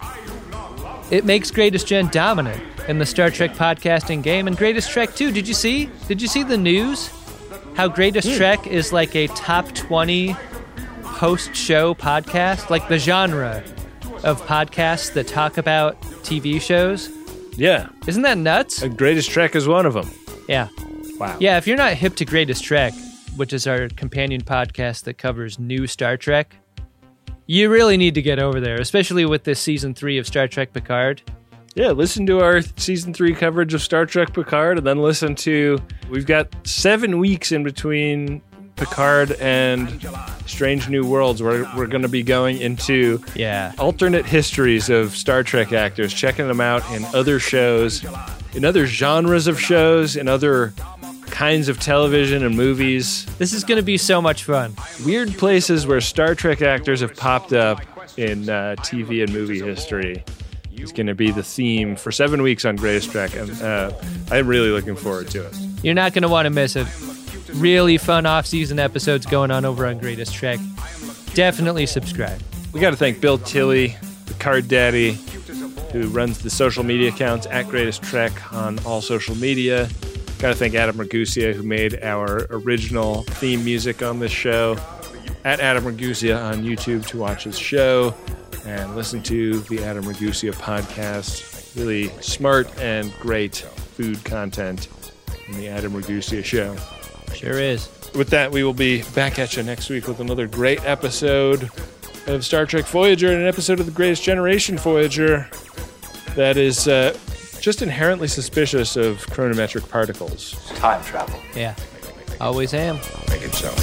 It makes Greatest Gen dominant in the Star Trek podcasting game, and Greatest Trek too. Did you see the news? How Greatest Trek is like a top 20 post-show podcast, like the genre of podcasts that talk about TV shows. Yeah. Isn't that nuts? And Greatest Trek is one of them. Yeah. Wow. Yeah, if you're not hip to Greatest Trek, which is our companion podcast that covers new Star Trek, you really need to get over there, especially with this Season 3 of Star Trek Picard. Yeah, listen to our Season 3 coverage of Star Trek Picard, and then we've got 7 weeks in between Picard and Strange New Worlds, where we're going to be going into alternate histories of Star Trek actors, checking them out in other shows, in other genres of shows, in other kinds of television and movies. This is going to be so much fun. Weird places where Star Trek actors have popped up in TV and movie history is going to be the theme for 7 weeks on Greatest Trek, and I'm really looking forward to it. You're not going to want to miss it. Really fun off-season episodes going on over on Greatest Trek. Definitely subscribe. We got to thank Bill Tilley, the card daddy, who runs the social media accounts at Greatest Trek on all social media. Got to thank Adam Ragusia, who made our original theme music on this show. At Adam Ragusia on YouTube to watch his show and listen to the Adam Ragusia podcast. Really smart and great food content in the Adam Ragusia show. Sure is. With that, we will be back at you next week with another great episode of Star Trek Voyager and an episode of The Greatest Generation Voyager that is just inherently suspicious of chronometric particles. Time travel. Yeah. Always am. Make it so.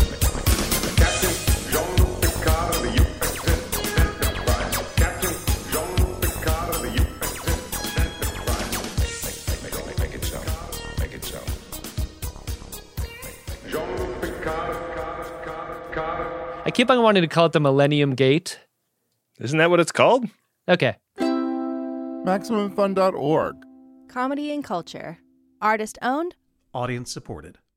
I keep on wanting to call it the Millennium Gate. Isn't that what it's called? Okay. MaximumFun.org. Comedy and culture. Artist owned. Audience supported.